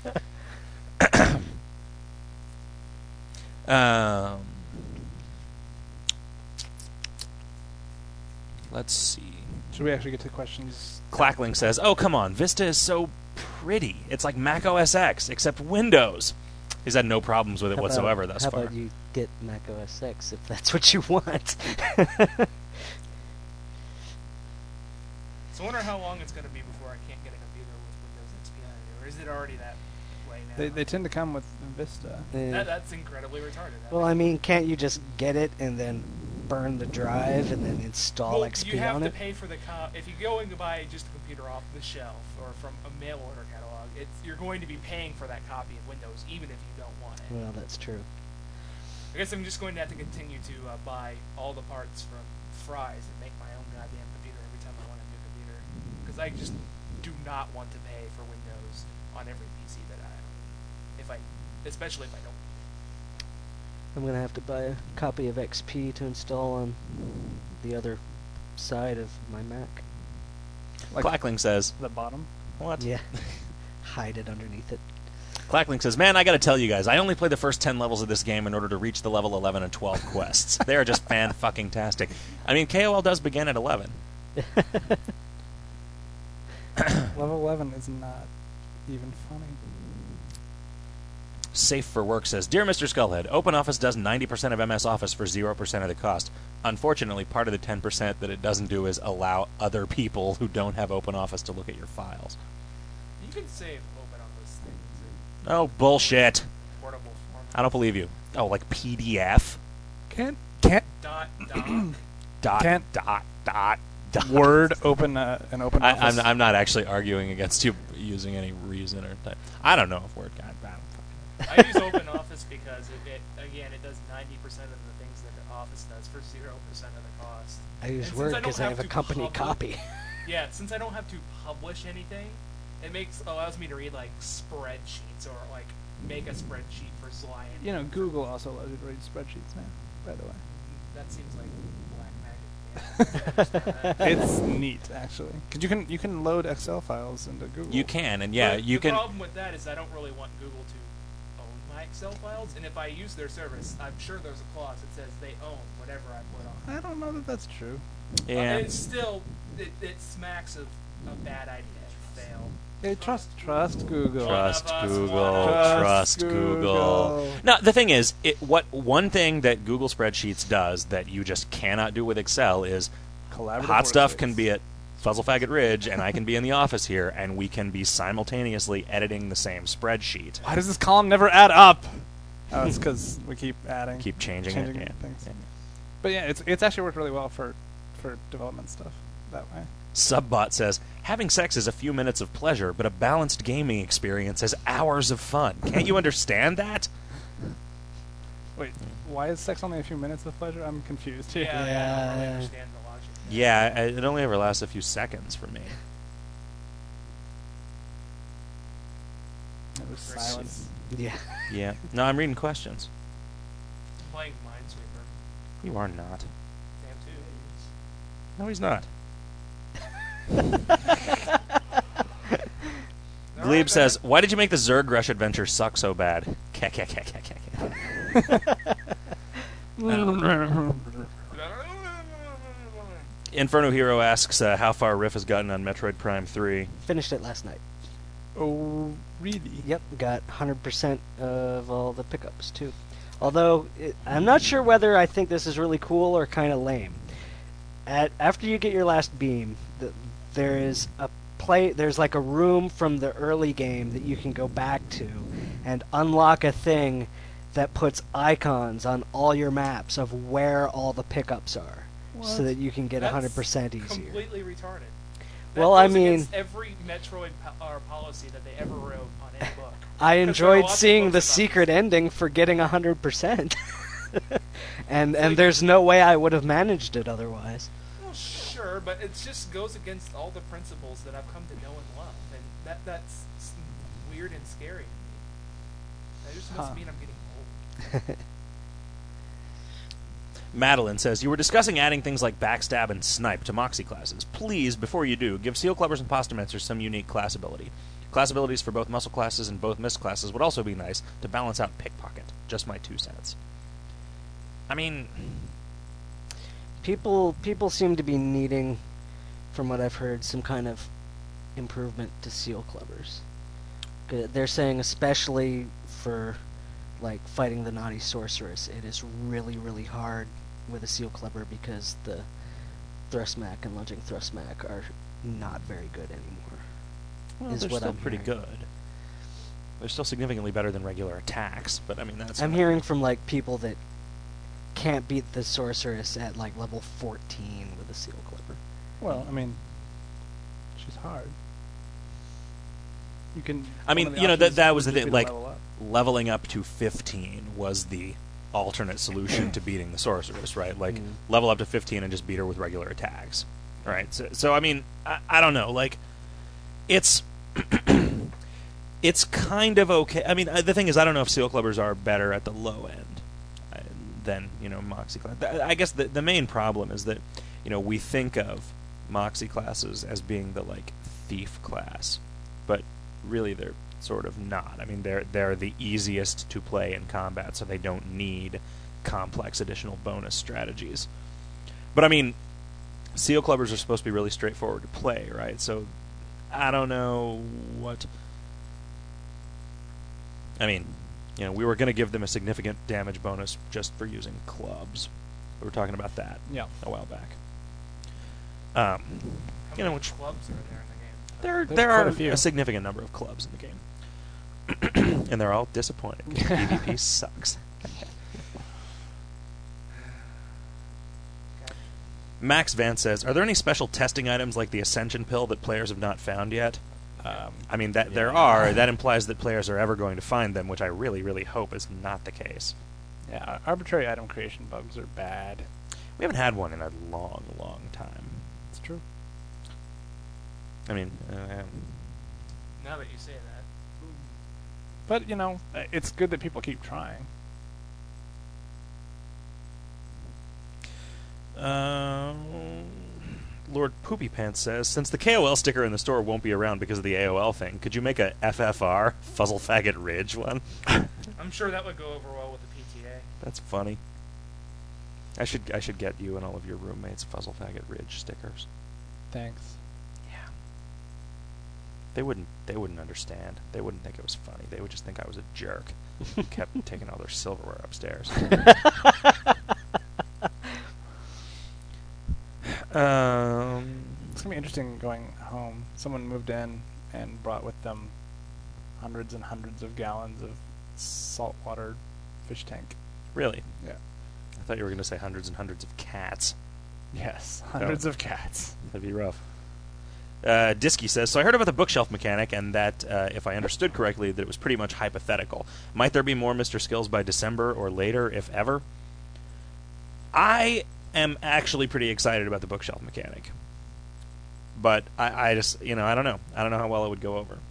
Let's see. Should we actually get to questions? Clackling says, "Oh, come on. Vista is so pretty. It's like Mac OS X, except Windows." He's had no problems with it whatsoever thus how far. about you get Mac OS X if that's what you want? So I wonder how long it's going to be before I can't get a computer with Windows XP on it, or is it already that way now? They tend to come with Vista. Eh. That's incredibly retarded. Well, I mean, can't you just get it and then burn the drive and then install Well, XP you have on to it? pay for the if you're going to buy just a computer off the shelf or from a mail order catalog, you're going to be paying for that copy of Windows even if you don't want it. Well, that's true. I guess I'm just going to have to continue to buy all the parts from Fry's and make my own goddamn computer every time I want a new computer. Because I just do not want to pay for Windows on every PC that I own. Especially if I don't. I'm going to have to buy a copy of XP to install on the other side of my Mac. Like Clackling says, the bottom. "What?" Yeah. Hide it underneath it. Clackling says, "Man, I got to tell you guys, I only played the first 10 levels of this game in order to reach the level 11 and 12 quests. They are just fan-fucking-tastic. I mean, KOL does begin at 11. Level 11 is not even funny. Safe for Work says, "Dear Mr. Skullhead, OpenOffice does 90% of MS Office for 0% of the cost. Unfortunately, part of the 10% that it doesn't do is allow other people who don't have OpenOffice to look at your files." You can save OpenOffice things Oh, bullshit. in portable format. I don't believe you. Oh, like PDF? Can't Dot. Dot. Word open an open office? I'm not actually arguing against you using any reason or type. I don't know if Word got bad. I use OpenOffice because it does 90% of the things that the Office does for 0% of the cost. I use And Word since I don't because I have a to company publish- copy. Yeah, since I don't have to publish anything, it allows me to read like spreadsheets or like make a spreadsheet for Zliant. You know, Google also allows you to read spreadsheets now, by the way. That seems like black magic. Yeah. It's neat, actually. Because you can load Excel files into Google. You can, and yeah, But you can. The problem with that is I don't really want Google to own my Excel files, and if I use their service, I'm sure there's a clause that says they own whatever I put on. I don't know that that's true. Yeah. It's still, it smacks of a bad idea. Fail. Hey, trust Google. Trust One of us, Google. one of us. Trust Google. No, the thing is, one thing that Google Spreadsheets does that you just cannot do with Excel is Collaborative Hot Stuff workspace. can be at Fuzzlefaggot Ridge, and I can be in the office here, and we can be simultaneously editing the same spreadsheet. Why does this column never add up? Oh, it's because we keep adding. Keep changing it. Yeah. things. Yeah. But yeah, it's actually worked really well for development stuff that way. Subbot says, "Having sex is a few minutes of pleasure, but a balanced gaming experience is hours of fun. Can't you understand that?" Wait, why is sex only a few minutes of pleasure? I'm confused here. Yeah, I don't really Yeah. understand the logic. Yeah, it only ever lasts a few seconds for me. It was Let's silence. Yeah. Yeah. No, I'm reading questions. I'm playing Minesweeper. You are not. Damn too. No, he's not. Glebe says, "Why did you make the Zerg Rush adventure suck so bad?" Inferno Hero asks how far Riff has gotten on Metroid Prime 3. Finished it last night. Oh, really? Yep, got 100% of all the pickups, too. Although, I'm not sure whether I think this is really cool or kind of lame. After you get your last beam, there's like a room from the early game that you can go back to and unlock a thing that puts icons on all your maps of where all the pickups are, so that you can get 100% easier. Completely retarded. Well, That I goes mean, against every Metroid policy that they ever wrote on any book. I 'Cause there are enjoyed lots of seeing books the about secret ending for getting 100%. and like- there's no way I would have managed it otherwise. Oh, Sure, but it just goes against all the principles that I've come to know and love, and that's weird and scary to me. That just must mean I'm getting old. Madeline says, you were discussing adding things like Backstab and Snipe to Moxie classes. Please, before you do, give Seal Clubbers and Postamancers some unique class ability. Class abilities for both muscle classes and both mist classes would also be nice to balance out Pickpocket. Just my 2 cents. I mean... People seem to be needing, from what I've heard, some kind of improvement to Seal Clubbers. They're saying especially for, like, fighting the naughty sorceress, it is really, really hard with a Seal Clubber because the Thrustmack and Lunging Thrustmack are not very good anymore. Well, is they're what still I'm pretty hearing. good. They're still significantly better than regular attacks, but I mean, that's... I'm hearing from, like, people that can't beat the sorceress at, like, level 14 with a Seal Clubber. Well, I mean, she's hard. You can. I mean, one of the you know, options that was the would just thing, be to like, level up. leveling up to 15 was the alternate solution to beating the sorceress, right? Like, level up to 15 and just beat her with regular attacks, right? So I mean, I don't know. Like, it's it's kind of okay. I mean, the thing is, I don't know if Seal Clubbers are better at the low end than, you know, Moxie class. I guess the main problem is that, you know, we think of Moxie classes as being the, like, thief class, but really they're sort of not. I mean, they're the easiest to play in combat, so they don't need complex additional bonus strategies. But I mean, Seal Clubbers are supposed to be really straightforward to play, right? So I don't know what... I mean, you know, we were going to give them a significant damage bonus just for using clubs. We were talking about that a while back. How You know, many which clubs are there in the game? There's there quite are a few. a significant number of clubs in the game. And they're all disappointing. PvP sucks. Max Vance says, are there any special testing items like the Ascension Pill that players have not found yet? I mean, that there are. That implies that players are ever going to find them, which I really, really hope is not the case. Yeah, arbitrary item creation bugs are bad. We haven't had one in a long, long time. It's true. I mean, Now that you say that. But, you know, it's good that people keep trying. Lord Poopy Pants says, since the KOL sticker in the store won't be around because of the AOL thing, could you make a FFR, Fuzzle Faggot Ridge one? I'm sure that would go over well with the PTA. That's funny. I should get you and all of your roommates Fuzzle Faggot Ridge stickers. Thanks. Yeah. They wouldn't understand. They wouldn't think it was funny. They would just think I was a jerk who kept taking all their silverware upstairs. It's going to be interesting going home. Someone moved in and brought with them hundreds and hundreds of gallons of saltwater fish tank. Really? Yeah. I thought you were going to say hundreds and hundreds of cats. Yes, hundreds of cats. That'd be rough. Disky says, so I heard about the bookshelf mechanic and that, if I understood correctly, that it was pretty much hypothetical. Might there be more Mr. Skills by December or later, if ever? I am actually pretty excited about the bookshelf mechanic. But I just, you know, I don't know. I don't know how well it would go over.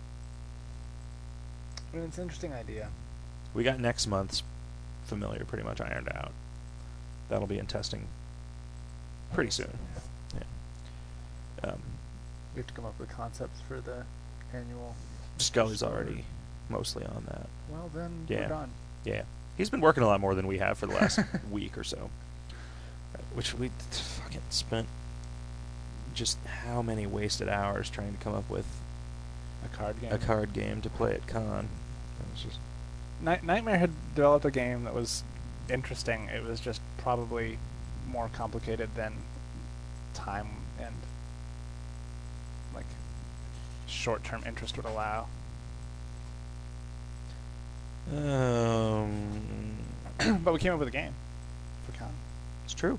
I mean, it's an interesting idea. We got next month's Familiar pretty much ironed out. That'll be in testing pretty soon. Yeah. We have to come up with concepts for the annual. Scully's already mostly on that. Well, then Yeah. we're done. Yeah. He's been working a lot more than we have for the last week or so. Which we fucking spent just how many wasted hours trying to come up with A card game. a card game to play at con. It was just Nightmare had developed a game that was interesting. It was just probably more complicated than time and like short-term interest would allow. But we came up with a game for con. It's true.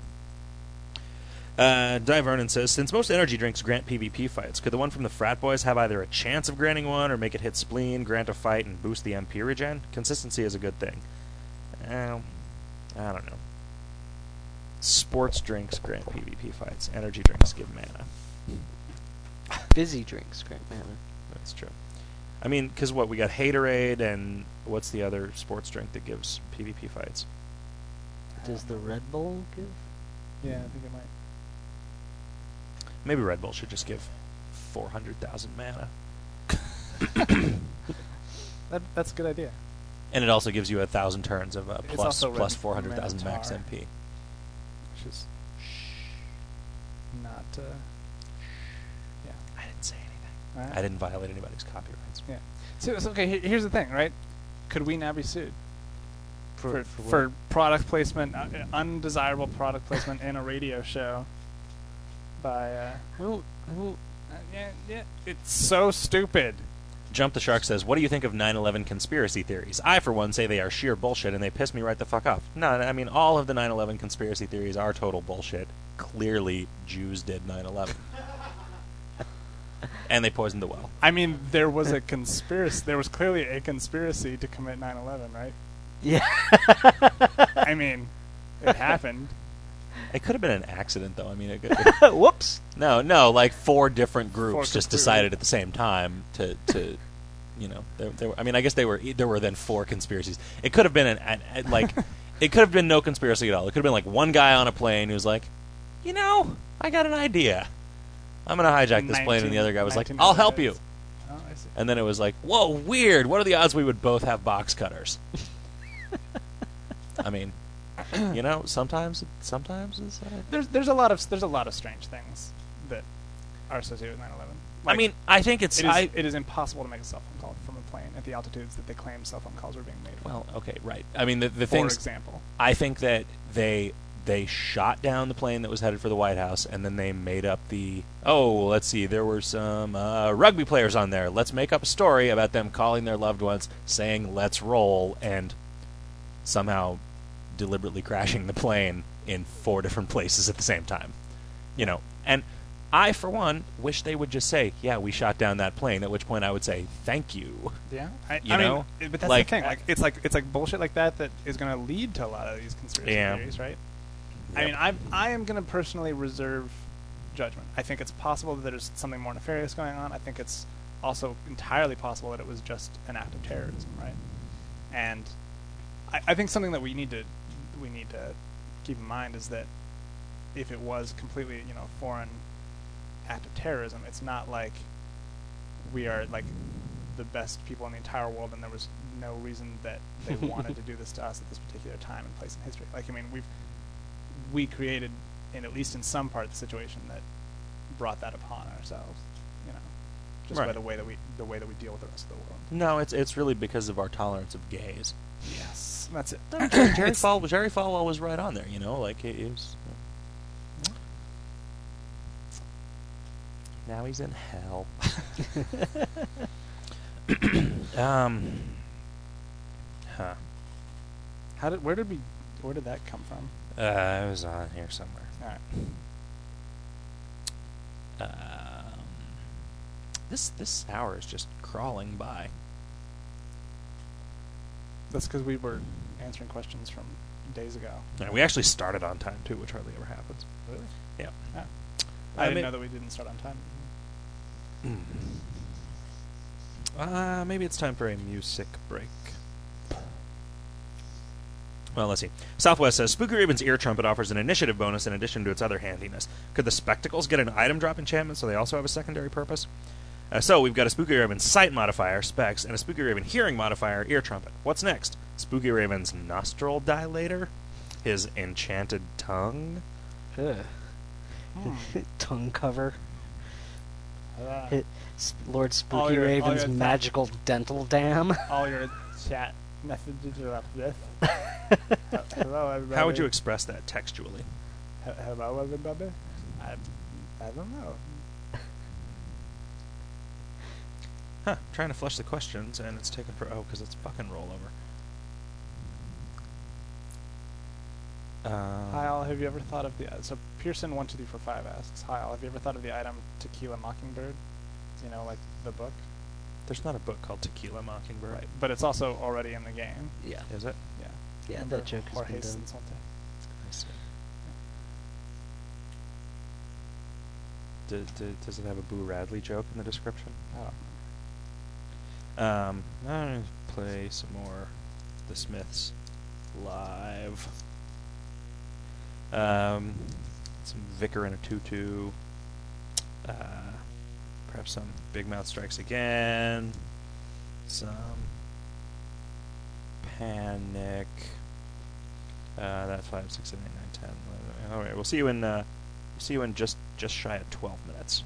Di Vernon says, since most energy drinks grant PvP fights, could the one from the frat boys have either a chance of granting one or make it hit spleen, grant a fight, and boost the MP regen? Consistency is a good thing. I don't know. Sports drinks grant PvP fights. Energy drinks give mana. Fizzy drinks, great mana. That's true. I mean, because what, we got Haterade, and what's the other sports drink that gives PvP fights? Does the Red Bull give? Yeah, I think it might. Maybe Red Bull should just give 400,000 mana. That's a good idea. And it also gives you 1,000 turns of It's plus also plus Red 400,000 max Minotaur. MP. Which is not. Yeah. I didn't say anything. All right. I didn't violate anybody's copyrights. Yeah. So okay. Here's the thing, right? Could we now be sued for product placement, undesirable product placement in a radio show? By I don't. yeah. It's so stupid. Jump the Shark says, what do you think of 9/11 conspiracy theories? I, for one, say they are sheer bullshit, and they piss me right the fuck off. No, I mean, all of the 9/11 conspiracy theories are total bullshit. Clearly, Jews did 9/11. And they poisoned the well. I mean, there was a conspiracy. There was clearly a conspiracy to commit 9/11, right? Yeah. I mean, it happened. It could have been an accident, though. I mean, it could, Whoops. no, like 4 different groups Four just completely- decided at the same time to you know, I mean, I guess there were then 4 conspiracies. It could have been it could have been no conspiracy at all. It could have been like one guy on a plane who's like, you know, I got an idea. I'm going to hijack this plane, and the other guy was like, I'll help you. Oh, I see. And then it was like, whoa, weird. What are the odds we would both have box cutters? I mean, you know, sometimes it's There's a lot of strange things that are associated with 9/11. I mean, I think it's it is impossible to make a cell phone call from a plane at the altitudes that they claim cell phone calls are being made. well, okay, right. I mean, the for things. example, I think that they shot down the plane that was headed for the White House, and then they made up let's see, there were some rugby players on there. Let's make up a story about them calling their loved ones, saying "let's roll," and somehow deliberately crashing the plane in 4 different places at the same time. You know, and I, for one, wish they would just say, yeah, we shot down that plane, at which point I would say, thank you. yeah, You know? mean, but that's Like- the thing. Like it's like bullshit like that is going to lead to a lot of these conspiracy Yeah. theories, right? Yep. I mean, I am going to personally reserve judgment. I think it's possible that there's something more nefarious going on. I think it's also entirely possible that it was just an act of terrorism, right? And I think something that we need to keep in mind is that if it was completely, foreign act of terrorism, it's not like we are like the best people in the entire world and there was no reason that they wanted to do this to us at this particular time and place in history. Like, I mean, we created, at least in some part, the situation that brought that upon ourselves, just Right. by the way that we deal with the rest of the world. No, it's really because of our tolerance of gays. Yes, that's it. Jerry Falwell was right on there, like he was. Now he's in hell. Huh. Where did that come from? It was on here somewhere. All right. This hour is just crawling by. That's because we were answering questions from days ago. Yeah, we actually started on time too, which hardly ever happens. Really? Yeah. Yeah. I I didn't mean- know that we didn't start on time. Maybe it's time for a music break. Well, let's see. Southwest says, Spooky Raven's ear trumpet offers an initiative bonus in addition to its other handiness. Could the spectacles get an item drop enchantment so they also have a secondary purpose? So we've got a Spooky Raven sight modifier, specs, and a Spooky Raven hearing modifier, ear trumpet. What's next? Spooky Raven's nostril dilator? His enchanted tongue? Ugh. Tongue cover. Lord All Spooky your- all Raven's your magical dental dam. All your chat messages are up this. Hello, everybody. How would you express that textually? Hello, everybody. I don't know. Huh, trying to flush the questions, and it's taken because it's fucking rollover. Hi, all. Have you ever thought of the... So Pearson12345 asks, hi, all. Have you ever thought of the item Tequila Mockingbird? Like the book? There's not a book called Tequila Mockingbird. Right. But it's also already in the game. Yeah. Is it? Yeah. Yeah, Remember that joke has Jorge been done. Sansonte? Does it have a Boo Radley joke in the description? Oh. I'm gonna play some more The Smiths live. Some Vicar in a Tutu. Perhaps some Big Mouth Strikes Again. Some Panic. That's 5, 6, 7, 8, 9, 10. All right, we'll see you in just shy of 12 minutes.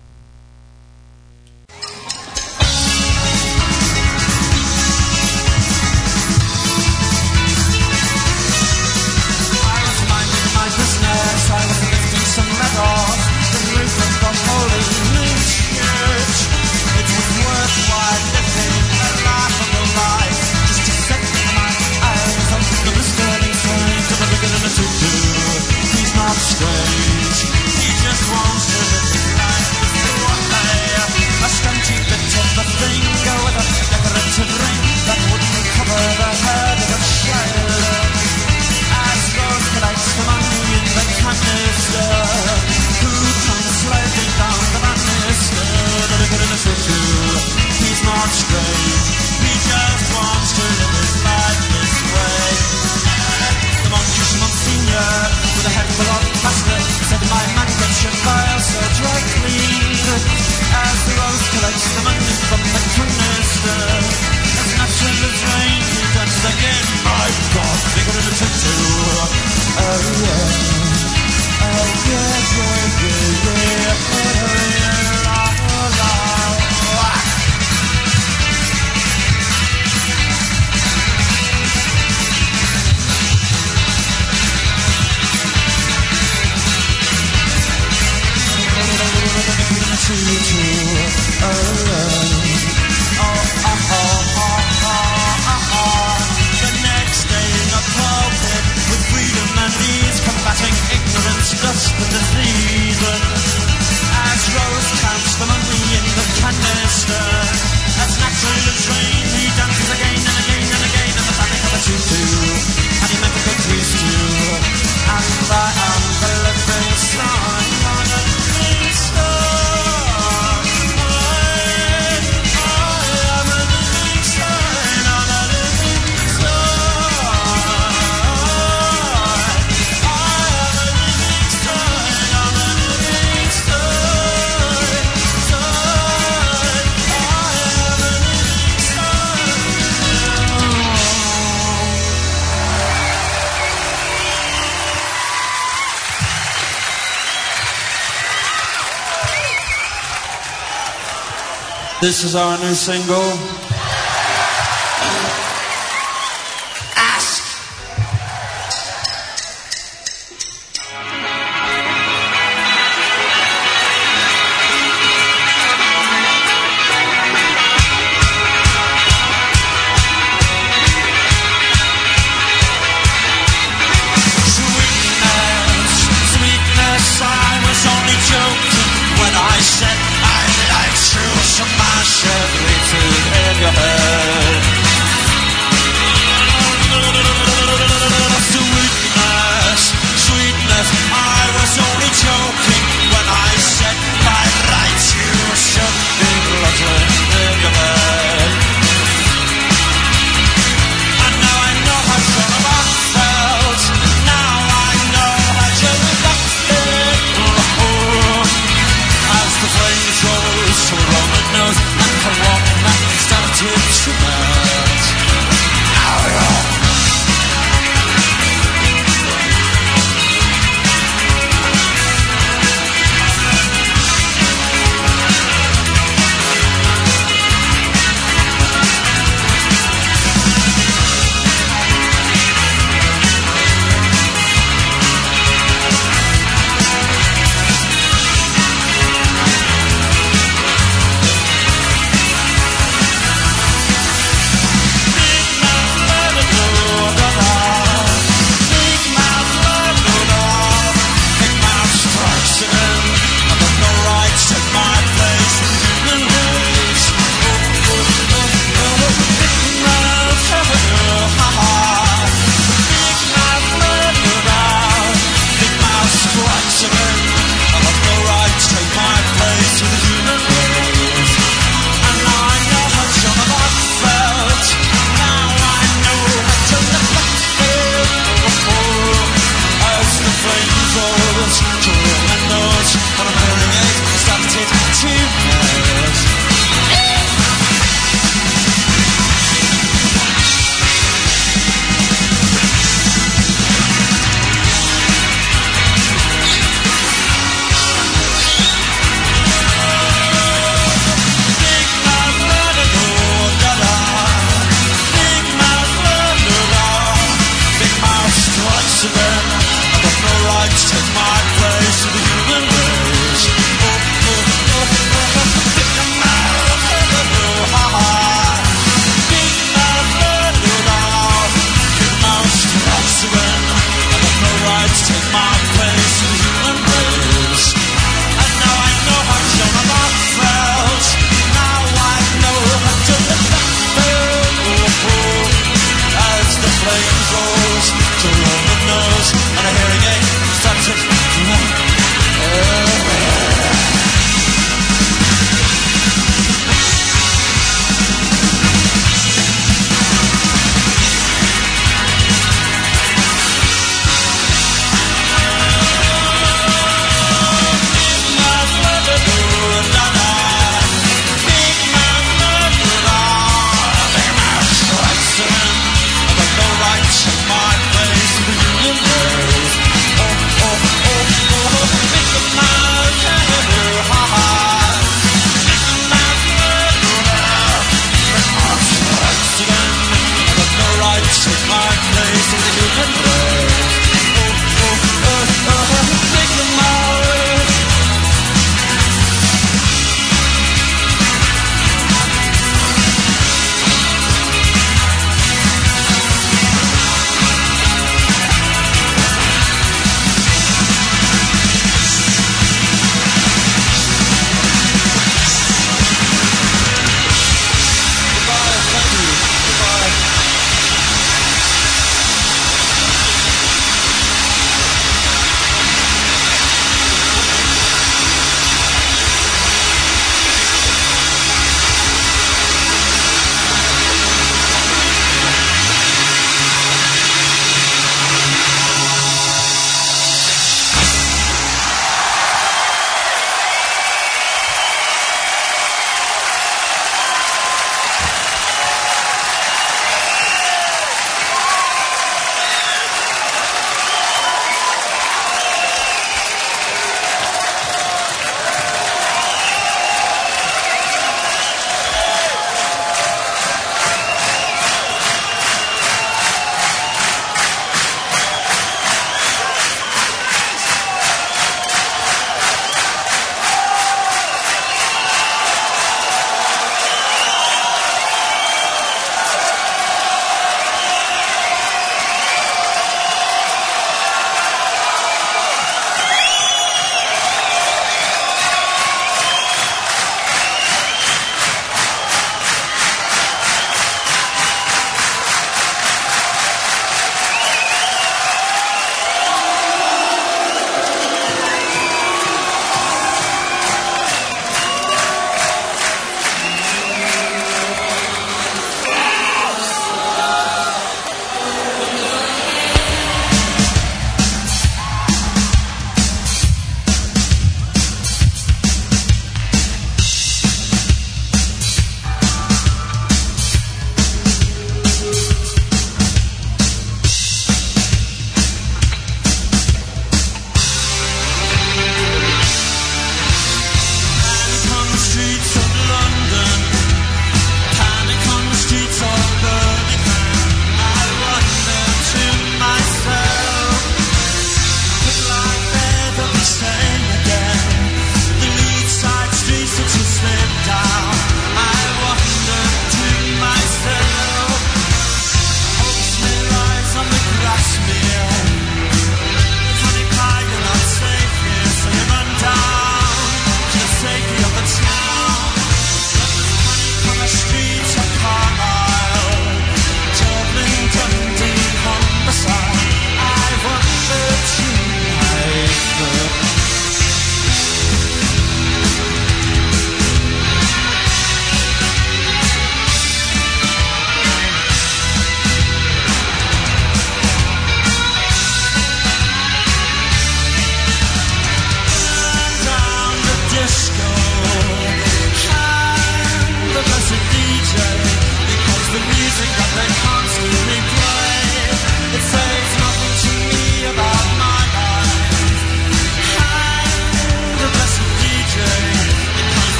I was lifting some letters, the roof of the Holy Church. It was worthwhile living a laughable life, just to set my eyes on the mystery signs of a bigger than a tutu. He's not strange, he just wants to live his life this way. A stunty bit of the finger with a decorative ring that wouldn't cover the head of a child. As Rose collects the money in the canister, who comes slowly down the banister, the liquor in a tutu. He's not strange, he just wants to live his life this way. The monkish Monsignor, with a head full of plaster, said, my man gets your file so dry clean. As the Rose collects the money from the canister, as natural as rain, he does again. My God, bigger than a tutu. Oh yeah, oh yeah, yeah, yeah, yeah, la, la, la. The next day in a pulpit with freedom and ease, combating ignorance, dust and disease. As Rose counts the money in the canister, as natural as rain, he dances again and again and again in the panic of a tutu, and he meant a big use to. And I am the living sign on a living star. I am a living sign on a living star. I am a living sign on a living star. I am a living sign. This is our new single. Ask. Sweetness, I was only joking when I said I'd like to some mash every to in your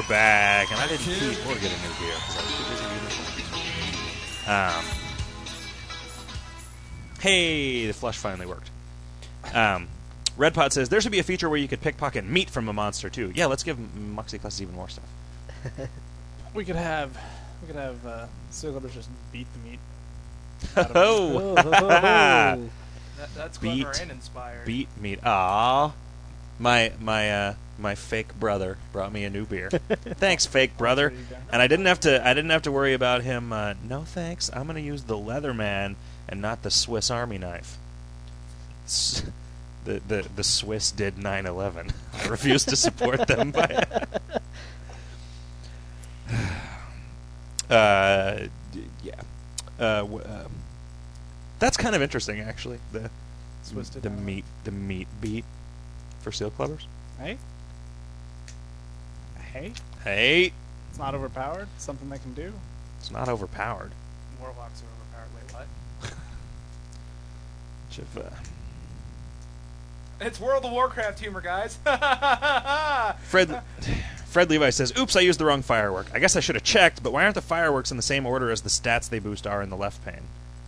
we're back, and I didn't keep or get a new beer because I was too busy reading the Hey, the flush finally worked. Redpot says there should be a feature where you could pickpocket meat from a monster too. Yeah, let's give Moxie classes even more stuff. We could have serial killers just beat the meat. Oh, That's Beat. clever and inspired. beat meat. Ah, my fake brother brought me a new beer. Thanks, fake brother. There you go. And I didn't have to worry about him. No thanks. I'm going to use the Leatherman and not the Swiss Army knife. The Swiss did 9/11. I refuse to support them. That's kind of interesting, actually. The Swiss did the 9/11. meat beat for seal clubbers. Hey, hey, Hey, it's not overpowered. It's something they can do. it's not overpowered. Warlocks are overpowered. Wait, what? Bunch of, It's World of Warcraft humor, guys. Fred Levi says, "Oops, I used the wrong firework. I guess I should have checked, but why aren't the fireworks in the same order as the stats they boost are in the left pane?"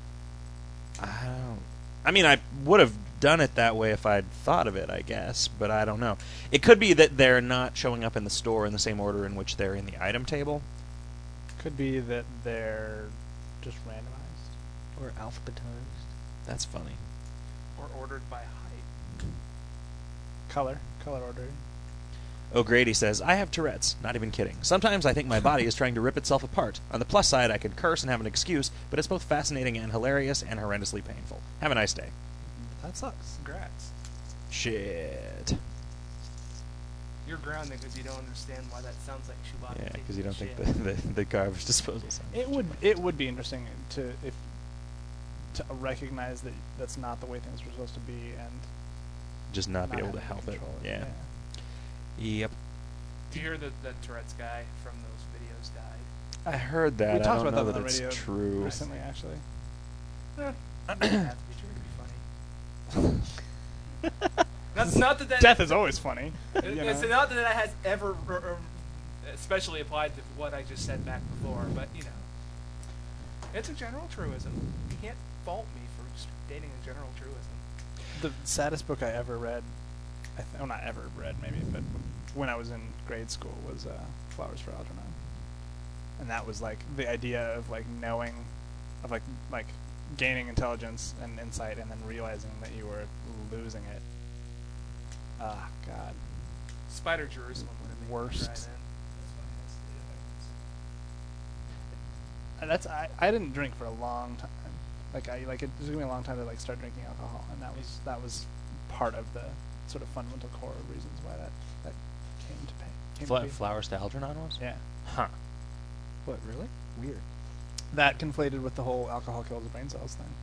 I mean, I would have done it that way if I'd thought of it, I guess, but I don't know. It could be that they're not showing up in the store in the same order in which they're in the item table. Could be that they're just randomized. Or alphabetized. That's funny. Or ordered by height. Color ordering. O'Grady says, "I have Tourette's. Not even kidding. Sometimes I think my body is trying to rip itself apart. On the plus side, I can curse and have an excuse, but it's both fascinating and hilarious and horrendously painful. Have a nice day." That sucks. Congrats. Shit. You're grounded because you don't understand why that sounds like Chewbacca. Yeah, taking because you don't a think shit. the garbage disposal sounds. It would be interesting to recognize that that's not the way things are supposed to be and Just not be able have to help it. control Yeah. Yep. Do you hear that the Tourette's guy from those videos died? I heard that. We I talked don't about know that that on the it's radio true. recently, actually. Doesn't have to be true to be funny. That's not that. Death is always funny. It's not that has ever especially applied to what I just said back before, but you know, it's a general truism. You can't fault me for stating a general truism. The saddest book I ever read, well, not ever read maybe, but when I was in grade school was Flowers for Algernon. And that was like the idea of like knowing, of like gaining intelligence and insight and then realizing that you were losing it. Ah, God. Spider Jerusalem would have made Worst. me cry then. I didn't drink for a long time. It took me a long time to like start drinking alcohol, and that was part of the sort of fundamental core of reasons why that came to be. Flowers to Algernon was? Yeah. Huh. What, really? Weird. That conflated with the whole alcohol kills the brain cells thing.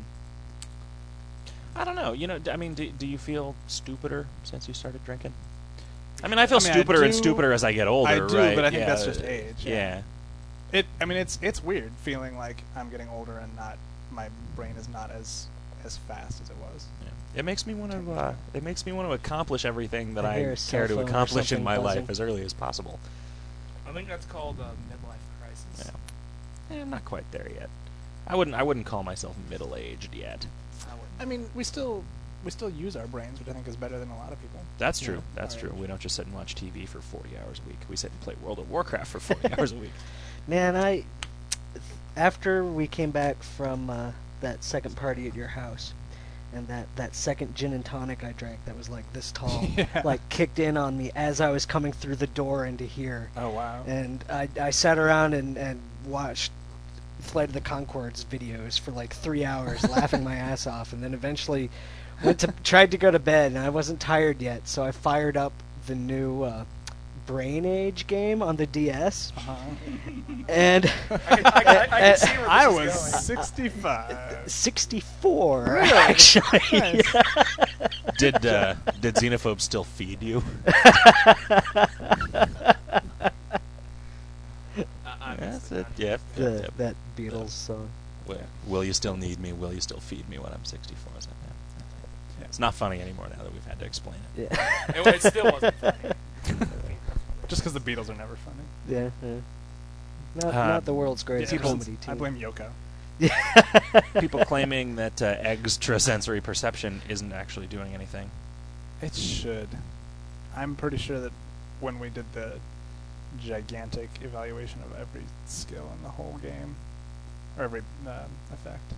I don't know. You know, I mean, do you feel stupider since you started drinking? I mean, I feel stupider and stupider as I get older, I do, right? but I think Yeah, that's just age. Yeah. It's weird feeling like I'm getting older and my brain is not as fast as it was. Yeah. It makes me want to. It makes me want to accomplish everything that I hear I a care to cell phone or accomplish in something my life buzzing. as early as possible. I think that's called midlife crisis. I'm not quite there yet. I wouldn't call myself middle-aged yet. I wouldn't. I mean, we still use our brains, which I think is better than a lot of people. That's Yeah. true. That's Alright. true. We don't just sit and watch TV for 40 hours a week. We sit and play World of Warcraft for 40 hours a week. Man, after we came back from that second party at your house, and that second gin and tonic I drank that was like this tall, Yeah. like kicked in on me as I was coming through the door into here. Oh wow. And I sat around and watched Flight of the Conchords videos for like 3 hours, laughing my ass off, and then eventually tried to go to bed, and I wasn't tired yet, so I fired up the new Brain Age game on the DS, Uh-huh. and I can see where this I is was going. 65. 64 Really? actually. Nice. Did Xenophobe still feed you? That's it. Yeah. That Beatles song. Will you still need me? Will you still feed me when I'm 64? Is that, yeah. It's not funny anymore now that we've had to explain it. Yeah. It still wasn't funny. Just because the Beatles are never funny. Yeah. Not the world's greatest Yeah, comedy I team. blame Yoko. People claiming that extrasensory perception isn't actually doing anything. It should. I'm pretty sure that when we did the gigantic evaluation of every skill in the whole game, or every effect,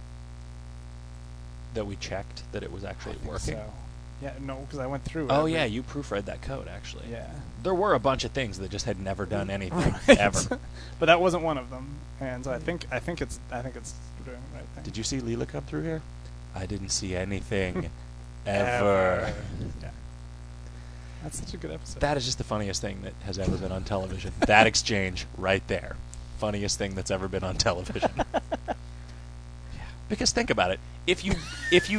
That we checked that it was actually I think working. So. Yeah, no, because I went through. Oh every- yeah, you proofread that code actually. Yeah. There were a bunch of things that just had never done anything Right. ever. But that wasn't one of them, and so I think it's doing the right thing. Did you see Leela come through here? I didn't see anything ever. Yeah. That's such a good episode. That is just the funniest thing that has ever been on television. That exchange right there. Funniest thing that's ever been on television. Yeah. Because think about it. If you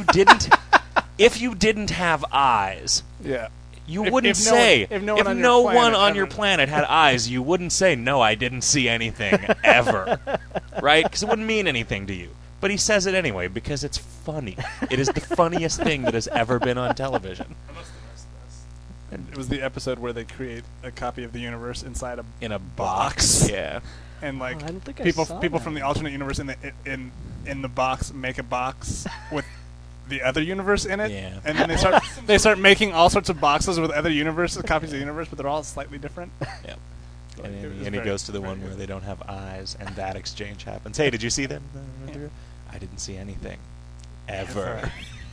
didn't have eyes, Yeah. you If- wouldn't if no one- say if no one on your planet on your ever- planet had eyes, you wouldn't say no, I didn't see anything ever. Right? Because it wouldn't mean anything to you. But he says it anyway because it's funny. It is the funniest thing that has ever been on television. I must have missed this. It was the episode where they create a copy of the universe inside a In a box. Yeah. and like I don't think I people saw people that. from the alternate universe in the box make a box with the other universe in it. Yeah. And then they start making all sorts of boxes with other universes, copies of the universe, but they're all slightly different. Yep. Like, And, it was he very- goes to the very one where good. they don't have eyes, and that exchange happens. Hey, did you see them? Yeah. I didn't see anything. Ever.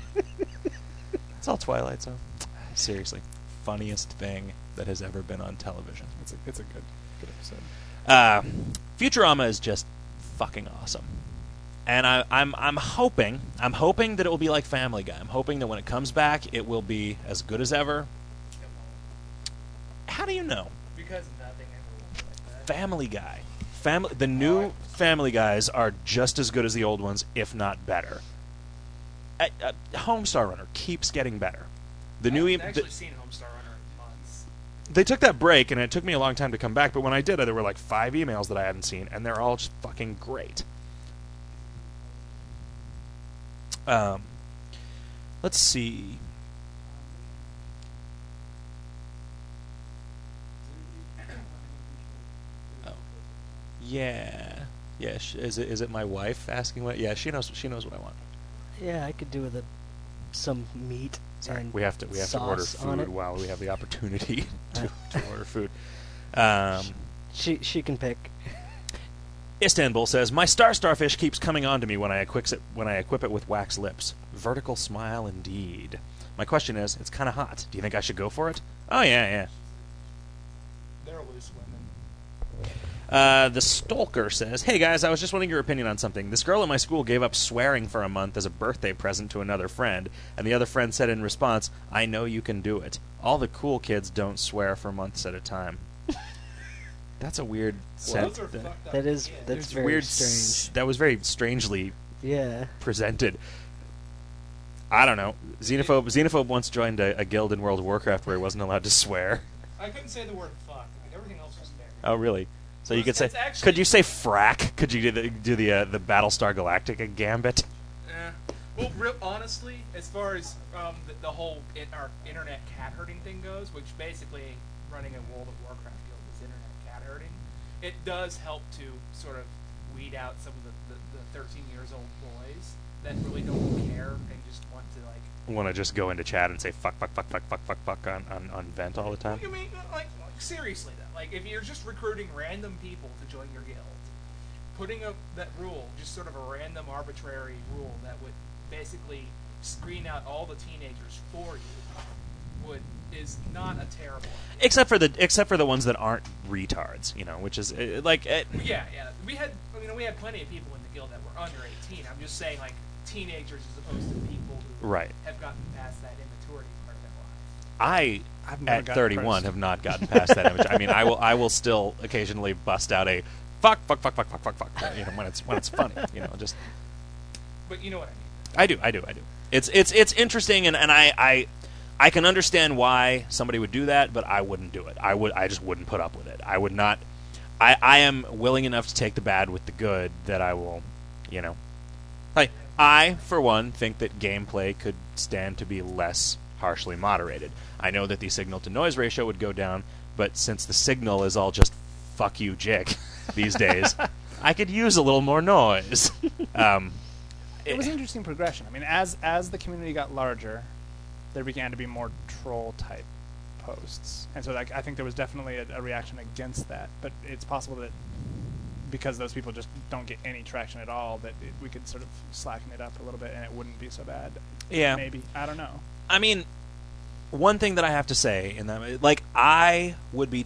It's all Twilight Zone. Seriously. Funniest thing that has ever been on television. It's a good episode. Futurama is just fucking awesome. And I'm hoping that it will be like Family Guy. I'm hoping that when it comes back, it will be as good as ever. It won't. How do you know? Because nothing ever will be like that. Family Guy. The new Family Guys are just as good as the old ones, if not better. Homestar Runner keeps getting better. The new I haven't actually seen Homestar Runner in months. they took that break, and it took me a long time to come back. But when I did, there were like 5 emails that I hadn't seen, and they're all just fucking great. Let's see. Oh, yeah. Is it my wife asking what? Yeah, she knows what I want. Yeah, I could do with some meat. Sorry, and we have to order sauce on food it. while we have the opportunity to order food. She can pick. Istanbul says, "My starfish keeps coming on to me when I equip it with wax lips. Vertical smile indeed. My question is, it's kind of hot. Do you think I should go for it? Oh yeah. They're loose women. The Stalker says, "Hey guys, I was just wanting your opinion on something. This girl at my school gave up swearing for a month as a birthday present to another friend, and the other friend said in response, 'I know you can do it. All the cool kids don't swear for months at a time.'" That's a weird sentence. Those are fucked up. That's It's very weird. strange. That was very strangely Yeah. presented. I don't know. Xenophobe once joined a guild in World of Warcraft where he wasn't allowed to swear. I couldn't say the word fuck. Everything else was fair. Oh, really? So you could say? It's actually- Could you say frack? Could you do the Battlestar Galactica gambit? Well, honestly, as far as the whole our internet cat herding thing goes, which basically running a World of Warcraft guild is internet cat herding, it does help to sort of weed out some of the 13 years old boys that really don't care and just want to like. Want to just go into chat and say fuck on vent all the time? I mean, like seriously though, like if you're just recruiting random people to join your guild, putting up that rule, just sort of a random arbitrary rule that would basically screen out all the teenagers for you, is not a terrible idea. Except for the ones that aren't retards, which is Yeah. We had plenty of people in the guild that were under 18. I'm just saying, like teenagers as opposed to people who Right. have gotten past that immaturity part of their life. I've never at gotten 31 pressed. have not gotten past that image. I mean, I will still occasionally bust out a fuck when it's funny, just. But you know what I mean. I do. It's interesting, and I can understand why somebody would do that, but I wouldn't do it. I just wouldn't put up with it. I would not. I am willing enough to take the bad with the good that I will, I for one think that gameplay could stand to be less harshly moderated. I know that the signal to noise ratio would go down, but since the signal is all just "fuck you, Jick" these days, I could use a little more noise. It was an interesting progression. I mean, as the community got larger, there began to be more troll-type posts. And so I think there was definitely a reaction against that. But it's possible that because those people just don't get any traction at all, that we could sort of slacken it up a little bit and it wouldn't be so bad. Yeah. Maybe. I don't know. I mean, one thing that I have to say, in that, like, I would be...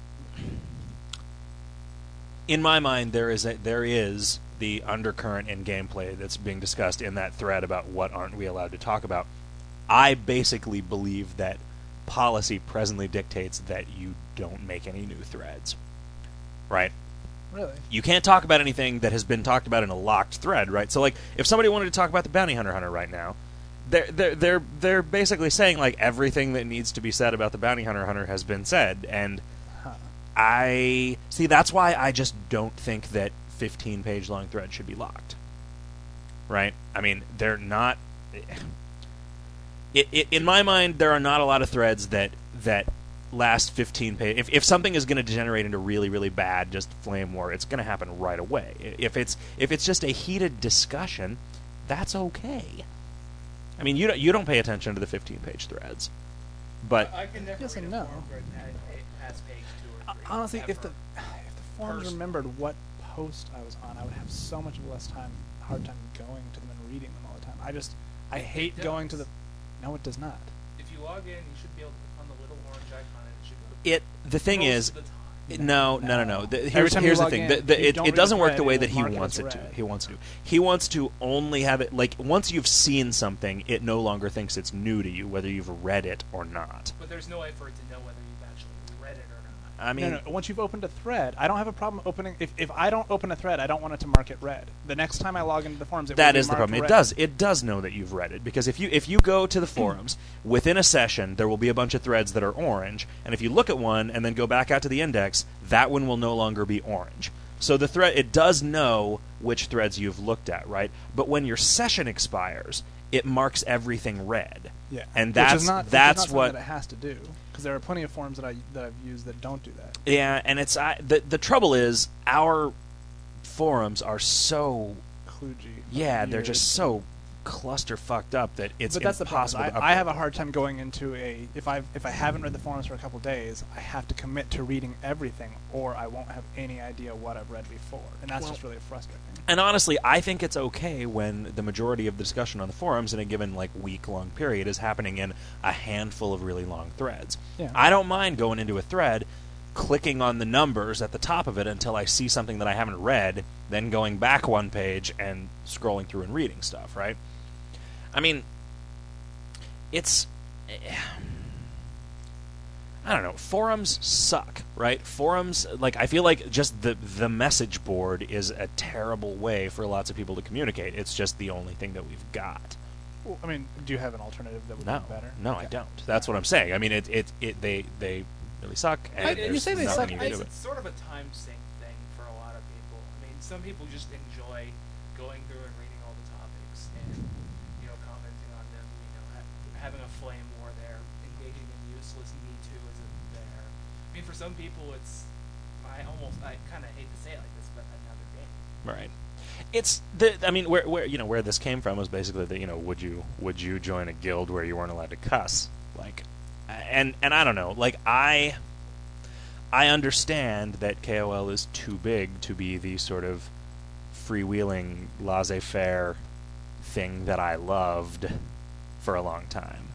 In my mind, there is the undercurrent in gameplay that's being discussed in that thread about what aren't we allowed to talk about. I basically believe that policy presently dictates that you don't make any new threads. Right? Really? You can't talk about anything that has been talked about in a locked thread, right? So, like, if somebody wanted to talk about the Bounty Hunter right now, they're basically saying, like, everything that needs to be said about the Bounty Hunter has been said, and I see. That's why I just don't think that 15-page long threads should be locked. Right? I mean, they're not. In my mind, there are not a lot of threads that last 15 pages. If something is going to degenerate into really, really bad, just flame war, it's going to happen right away. If it's just a heated discussion, that's okay. I mean, you don't pay attention to the 15-page threads, but I can never Yes read and a no. forum thread past page 2 or 3. Honestly, if ever. the forums Person. remembered what post I was on, I would have so much less hard time going to them and reading them all the time. I hate going to the... No, it does not. If you log in, you should be able to click on the little orange icon and it should go the thing most is, of the time. No. Every time you Here's the log thing. in, if you don't It read doesn't the work thread, the way it'll that he mark it wants as it to. red. He wants to only have it, like, once you've seen something, it no longer thinks it's new to you, whether you've read it or not. But there's no way for it to know whether you've actually read it or not. I mean, No. Once you've opened a thread, I don't have a problem opening... If I don't open a thread, I don't want it to mark it red. The next time I log into the forums, it will that be is the marked problem. red. It does know that you've read it, because if you go to the forums within a session, there will be a bunch of threads that are orange, and if you look at one and then go back out to the index, that one will no longer be orange. So the thread, it does know which threads you've looked at, right? But when your session expires, it marks everything red. Yeah, and which that's is not what something that it has to do, because there are plenty of forums that I've used that don't do that. Yeah, and it's the trouble is our forums are so Kludgy. they're Weird. just so cluster fucked up that it's But that's the impossible problem. to I upload. have a hard time going into a if I haven't read the forums for a couple days, I have to commit to reading everything, or I won't have any idea what I've read before, and that's just really frustrating. And honestly, I think it's okay when the majority of the discussion on the forums in a given week-long period is happening in a handful of really long threads. Yeah. I don't mind going into a thread, clicking on the numbers at the top of it until I see something that I haven't read, then going back one page and scrolling through and reading stuff, right? I mean, it's... I don't know. Forums suck, right? Forums, I feel like just the message board is a terrible way for lots of people to communicate. It's just the only thing that we've got. Well, I mean, do you have an alternative that would be better? No, Okay. I don't. That's what I'm saying. I mean, they really suck. And you there's say they nothing suck, you can do It's about it. sort of a time sink thing for a lot of people. I mean, some people just enjoy going through and reading all the topics and, commenting on them, having a flame war there, engaging in useless Me Too isn't there. I mean, for some people, it's, I kind of hate to say it like this, but another game. Right. It's where this came from was basically that would you join a guild where you weren't allowed to cuss, and I don't know, I understand that KOL is too big to be the sort of freewheeling laissez-faire thing that I loved for a long time.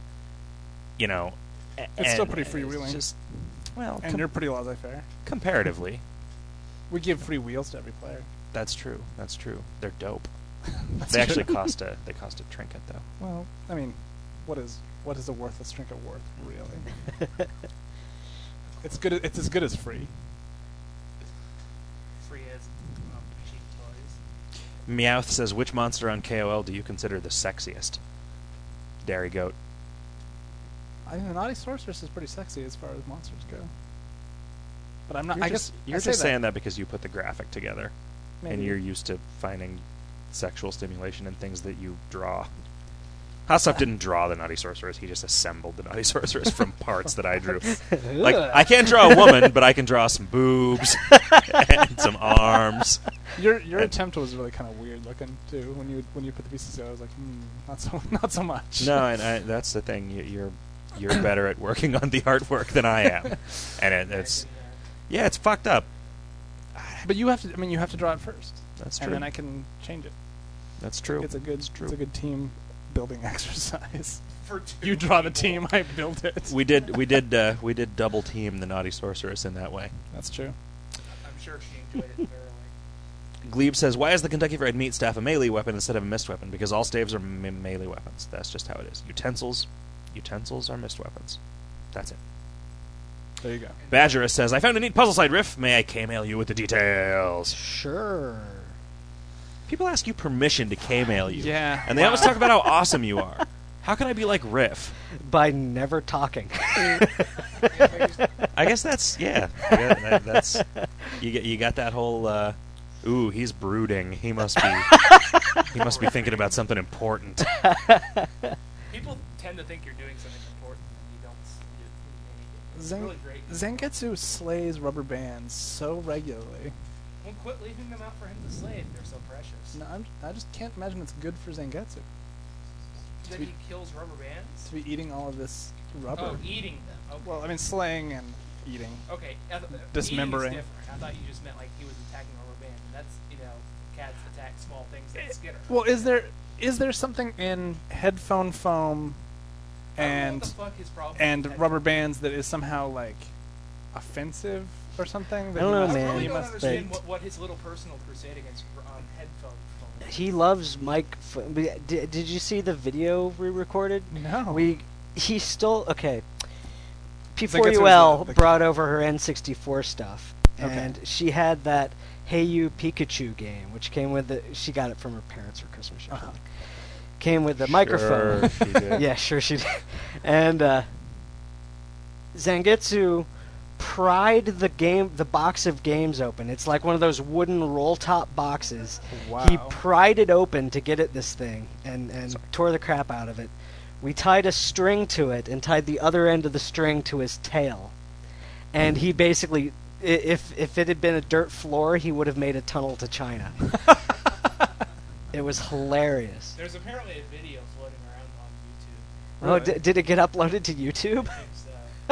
It's still pretty freewheeling. It's just, well, And you're pretty laissez-faire. comparatively. We give free wheels to every player. That's true. They're dope. That's They actually true. cost a trinket though. Well, I mean, what is a worthless trinket worth, really? It's as good as free. Free as cheap toys. Meowth says, which monster on KOL do you consider the sexiest? Dairy Goat. I mean, the Naughty Sorceress is pretty sexy as far as monsters go. But I'm not. You're just saying that because you put the graphic together, and Maybe. you're used to finding sexual stimulation in things that you draw. Hot Stuff didn't draw the Naughty Sorceress. He just assembled the Naughty Sorceress from parts that I drew. Like, I can't draw a woman, but I can draw some boobs and some arms. Your attempt was really kind of weird looking too. When you put the pieces together, I was like, not so much. No, and that's the thing. You're better at working on the artwork than I am, and it's fucked up. But you have to. I mean, you have to draw it first. That's true. And then I can change it. That's true. It's a good team building exercise. For 2 You draw the people. team, I build it. We did double team the Naughty Sorceress in that way. That's true. I'm sure she enjoyed it thoroughly. Glebe says, "Why is the Kentucky Fried Meat staff a melee weapon instead of a missed weapon? Because all staves are melee weapons. That's just how it is. Utensils are missed weapons. That's it." There you go. Badgerus says, "I found a neat puzzle side riff. May I K-mail you with the details?" Sure. People ask you permission to K-mail you. Yeah. And they always talk about how awesome you are. How can I be like Riff? By never talking. I guess that's that's you got that whole ooh, he's brooding. He must be thinking about something important. People tend to think you're doing something important and you don't. It's really great. Zangetsu slays rubber bands so regularly. Well, quit leaving them out for him to slay if they're so precious. No, I just can't imagine it's good for Zangetsu That he kills rubber bands? to be eating all of this rubber. Oh, eating them. Okay. Well, I mean, slaying and eating. Okay. Dismembering. Eating is different. I thought you just meant like he was attacking a rubber band. And that's, cats attack small things that Skinner. Well, is there something in headphone foam I don't know and what the fuck his problem and is. rubber bands that is somehow like offensive or something? That I don't know, he must, man. I really he don't must understand hate? what his little personal crusade against headphone foam. He loves Mike. Did you see the video we recorded? No. He stole. Okay. Zangetsu P4UL is the brought over her N64 stuff, Okay. and she had that Hey You Pikachu game, which came with the. She got it from her parents for Christmas or something. Came with the microphone. Sure she did. Yeah, sure she did. And Zangetsu pried the box of games open. It's like one of those wooden roll top boxes. Wow. He pried it open to get at this thing and tore the crap out of it. We tied a string to it and tied the other end of the string to his tail. And he basically, if it had been a dirt floor, he would have made a tunnel to China. It was hilarious. There's apparently a video floating around on YouTube. Oh, Really? did it get uploaded to YouTube? I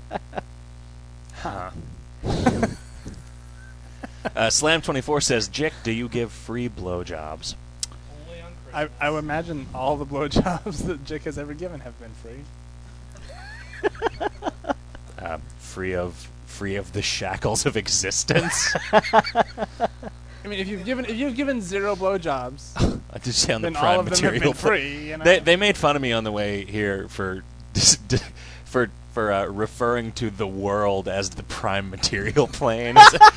think so. Slam24 says, "Jick, do you give free blowjobs?" Only on Christmas. I would imagine all the blowjobs that Jick has ever given have been free. Free of the shackles of existence. I mean, if you've given 0 blowjobs, I did say on the then all Prime of them have Material been free. You know? They made fun of me on the way here for referring to the world as the Prime Material plane.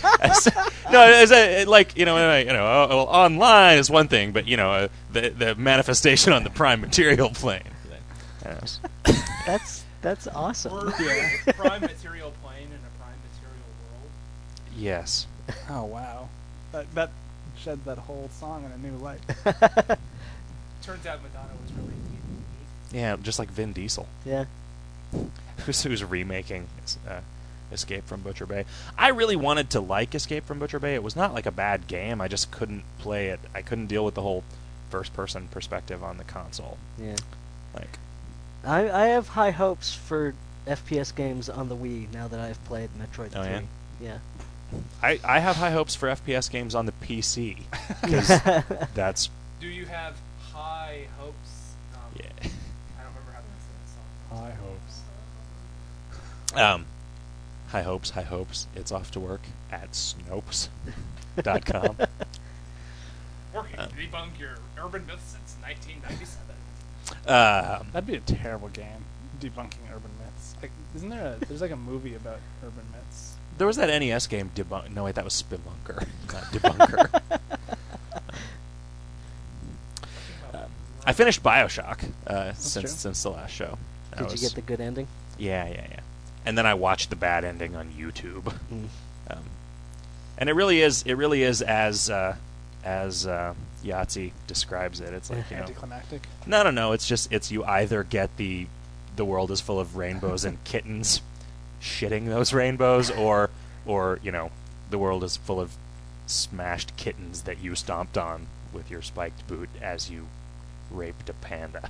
Online is one thing, but the manifestation on the Prime Material plane. Yes. That's awesome. We're a prime material plane in a prime material world. Yes. Oh wow, that sheds that whole song in a new light. Turns out Madonna was really neat. Yeah, just like Vin Diesel, Yeah. who's remaking Escape from Butcher Bay. I really wanted to like Escape from Butcher Bay. It was not like a bad game. I just couldn't play it. I couldn't deal with the whole first-person perspective on the console. Yeah. Like, I have high hopes for FPS games on the Wii now that I've played Metroid 3. Oh, yeah? Yeah. I have high hopes for FPS games on the PC because that's Do you have high hopes? yeah. I don't remember how to say that song. High hopes. High hopes. It's off to work at Snopes.com. Working to debunk your urban myths since 1997. That'd be a terrible game, debunking urban myths. Like, there's like a movie about urban myths. There was that NES game, No, wait, that was Spelunker, not Debunker. I finished Bioshock true. since the last show. Did you get the good ending? Yeah. And then I watched the bad ending on YouTube. Mm. And it really is as Yahtzee describes it. It's like, you know, Anticlimactic. no. It's just you either get the world is full of rainbows and kittens shitting those rainbows, or you know, the world is full of smashed kittens that you stomped on with your spiked boot as you raped a panda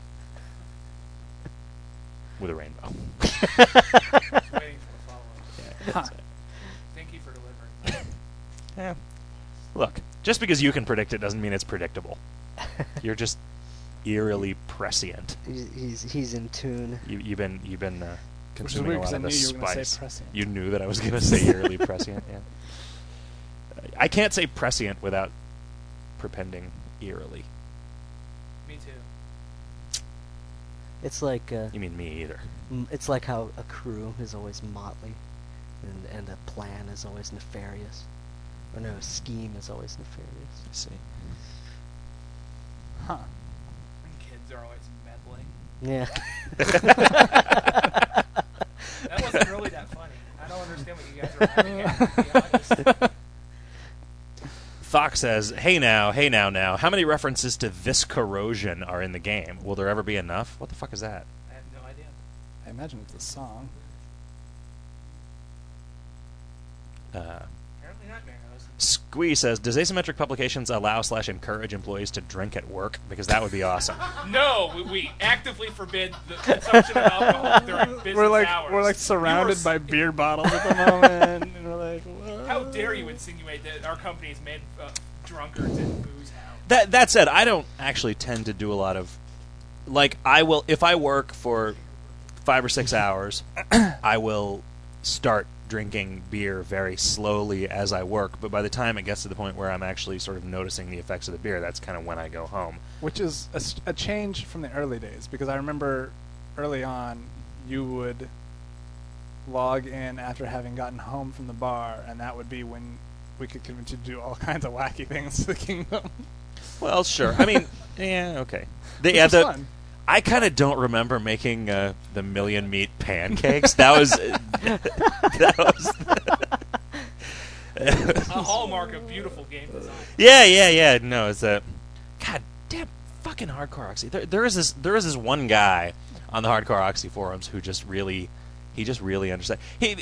with a rainbow. Waiting for the follow-up. Huh. Thank you for delivering. Yeah. Look, just because you can predict it doesn't mean it's predictable. You're just eerily prescient. He's in tune. You've been Which is consuming weird a lot because I of knew the you were going to spice. say prescient. You knew that I was going to say eerily prescient. Yeah. I can't say prescient without propending eerily. Me too. It's like You mean me either? it's like how a crew is always motley, and a plan is always nefarious, or no, a scheme is always nefarious. I see. Huh. And kids are always meddling. Yeah. That wasn't really that funny. I don't understand what you guys are laughing at, to be honest. Fox says, hey now, how many references to this corrosion are in the game? Will there ever be enough? What the fuck is that? I have no idea. I imagine it's a song. Apparently not, Marinos. Squee says, does Asymmetric Publications allow/encourage employees to drink at work? Because that would be awesome. No, we actively forbid the consumption of alcohol during business hours. We're like surrounded You by are beer bottles at the moment, and we're like, whoa. How dare you insinuate that our company is made drunkards and booze hounds? That said, I don't actually tend to do a lot of, like, I will, if I work for 5 or 6 hours, I will start drinking beer very slowly as I work, but by the time it gets to the point where I'm actually sort of noticing the effects of the beer, that's kind of when I go home. Which is a change from the early days, because I remember early on you would log in after having gotten home from the bar, and that would be when we could convince you to do all kinds of wacky things to the kingdom. Well, sure. I mean, yeah, okay. Which was fun. I kind of don't remember making the million meat pancakes. That was A hallmark of beautiful game design. yeah. No, it's a god damn fucking Hardcore Oxy. There is this one guy on the Hardcore Oxy forums who just really understands.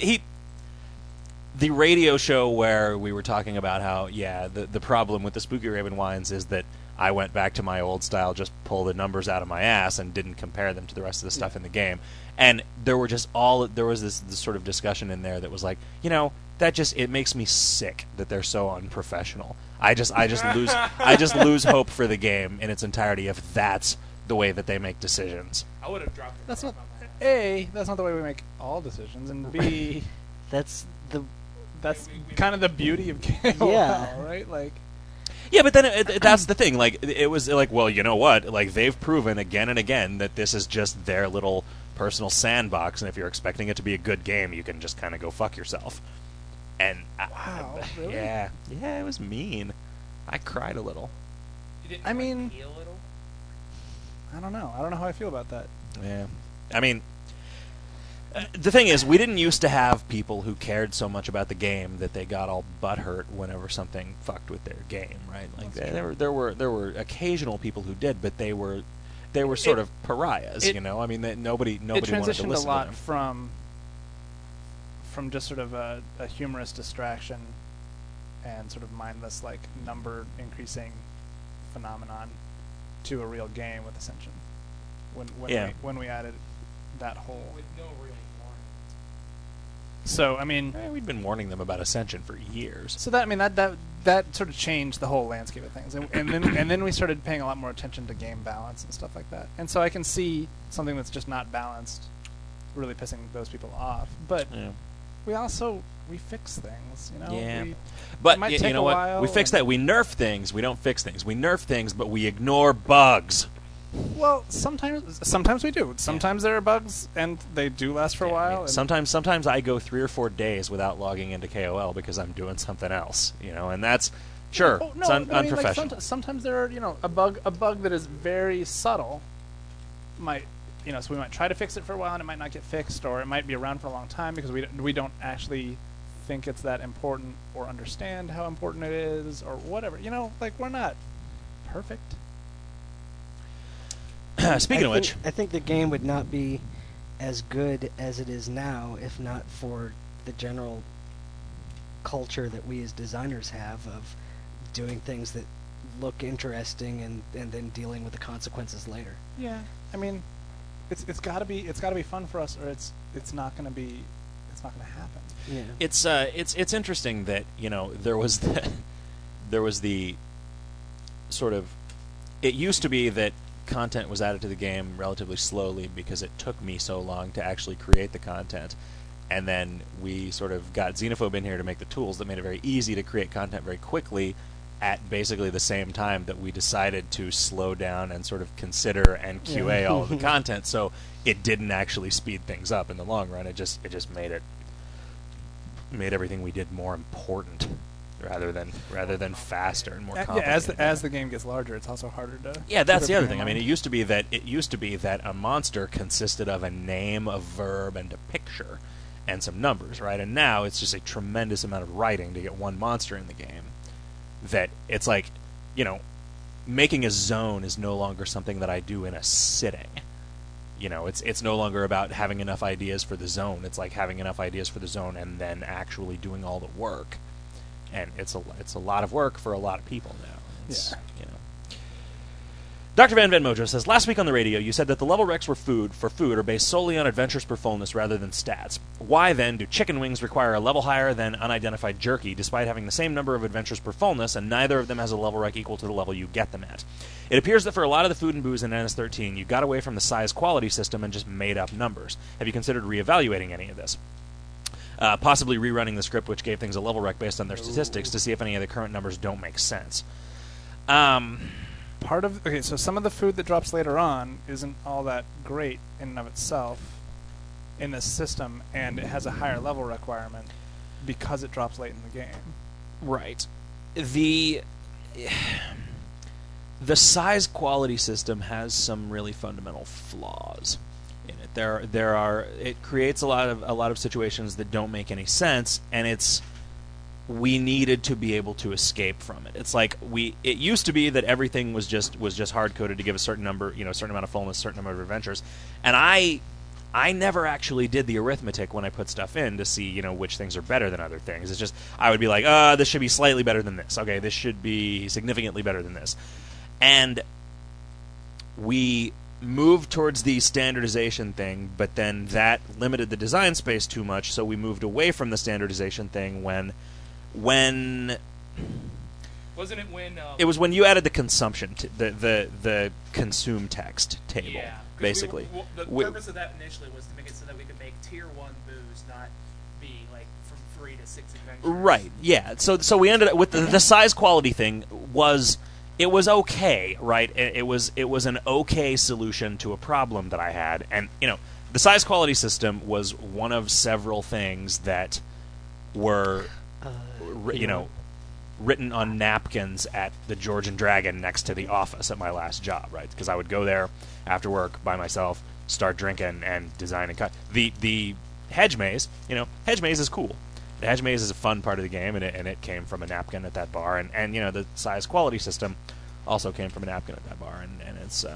The radio show where we were talking about how the problem with the Spooky Raven wines is that I went back to my old style, just pull the numbers out of my ass and didn't compare them to the rest of the stuff in the game. And there was this sort of discussion in there that was like, you know, it makes me sick that they're so unprofessional. I just lose hope for the game in its entirety if that's the way that they make decisions. I would have dropped it. That's not that's not the way we make all decisions, and B, That's that's We- kind of the beauty of KOL, Yeah. right? Like, Yeah, but then that's the thing. Like, it was like, well, you know what? Like, they've proven again and again that this is just their little personal sandbox, and if you're expecting it to be a good game, you can just kind of go fuck yourself. And Wow, really? yeah, it was mean. I cried a little. You didn't I mean- feel a little? I don't know how I feel about that. Yeah, I mean, the thing is, we didn't used to have people who cared so much about the game that they got all butthurt whenever something fucked with their game, right? Like That's there were occasional people who did, but they were sort of pariahs, you know. I mean, nobody It wanted to transitioned listen a lot to them. from just sort of a humorous distraction and sort of mindless, like, number increasing phenomenon to a real game with Ascension. When we added that whole. With no real warning. So I mean, We'd been warning them about Ascension for years. so that sort of changed the whole landscape of things, and then we started paying a lot more attention to game balance and stuff like that. And so I can see something that's just not balanced really pissing those people off. But Yeah. we fix things, you know. Yeah. It But might you take know a what? while We fix and- that. We nerf things. We don't fix things. We nerf things, but we ignore bugs. Well, sometimes we do. Sometimes there are bugs, and they do last for a Yeah, I while. mean, and sometimes I go 3 or 4 days without logging into KOL because I'm doing something else, you know, and that's sure Oh, no, it's I mean, like, unprofessional. sometimes there are, a bug that is very subtle. Might, so we might try to fix it for a while, and it might not get fixed, or it might be around for a long time because we don't actually think it's that important or understand how important it is or whatever. Like, we're not perfect. Speaking of which, I think the game would not be as good as it is now if not for the general culture that we as designers have of doing things that look interesting and then dealing with the consequences later. Yeah, I mean, it's got to be fun for us, or it's not going to happen. Yeah. it's interesting that there was the sort of, it used to be that content was added to the game relatively slowly because it took me so long to actually create the content, and then we sort of got Xenophobe in here to make the tools that made it very easy to create content very quickly at basically the same time that we decided to slow down and sort of consider and QA all of the content, so it didn't actually speed things up in the long run. It just made everything we did more important rather than faster and more complicated. Yeah, as the game gets larger, it's also harder to. Yeah, that's the other thing. I mean, it used to be that a monster consisted of a name, a verb, and a picture, and some numbers, right? And now it's just a tremendous amount of writing to get one monster in the game. That it's like, making a zone is no longer something that I do in a sitting. It's no longer about having enough ideas for the zone. It's like having enough ideas for the zone and then actually doing all the work. And it's a lot of work for a lot of people now. Dr. Van Mojo says, last week on the radio you said that the level recs for food are based solely on adventures per fullness rather than stats. Why then do chicken wings require a level higher than unidentified jerky despite having the same number of adventures per fullness, and neither of them has a level rec equal to the level you get them at? It appears that for a lot of the food and booze in NS13 you got away from the size quality system and just made up numbers. Have you considered reevaluating any of this? Possibly rerunning the script which gave things a level rec based on their statistics to see if any of the current numbers don't make sense. So some of the food that drops later on isn't all that great in and of itself in this system, and it has a higher level requirement because it drops late in the game. Right. The size quality system has some really fundamental flaws in it. It creates a lot of situations that don't make any sense, and we needed to be able to escape from it. It's like it used to be that everything was just hard coded to give a certain number, a certain amount of fullness, a certain number of adventures. And I never actually did the arithmetic when I put stuff in to see, which things are better than other things. It's just I would be like, this should be slightly better than this. Okay, this should be significantly better than this. And we moved towards the standardization thing, but then that limited the design space too much, so we moved away from the standardization thing when wasn't it when it was when you added the consumption the consume text table. Yeah, basically the purpose of that initially was to make it so that we could make tier 1 booze not be like from 3 to 6 adventures. Right, yeah, so we ended up with the size quality thing. It was okay, right? It was an okay solution to a problem that I had, and the size quality system was one of several things that were written on napkins at the George and Dragon next to the office at my last job, right? Because I would go there after work by myself, start drinking, and design and cut. The hedge maze, hedge maze is cool. The hedge maze is a fun part of the game, and it came from a napkin at that bar, and the size quality system also came from a napkin at that bar, and it's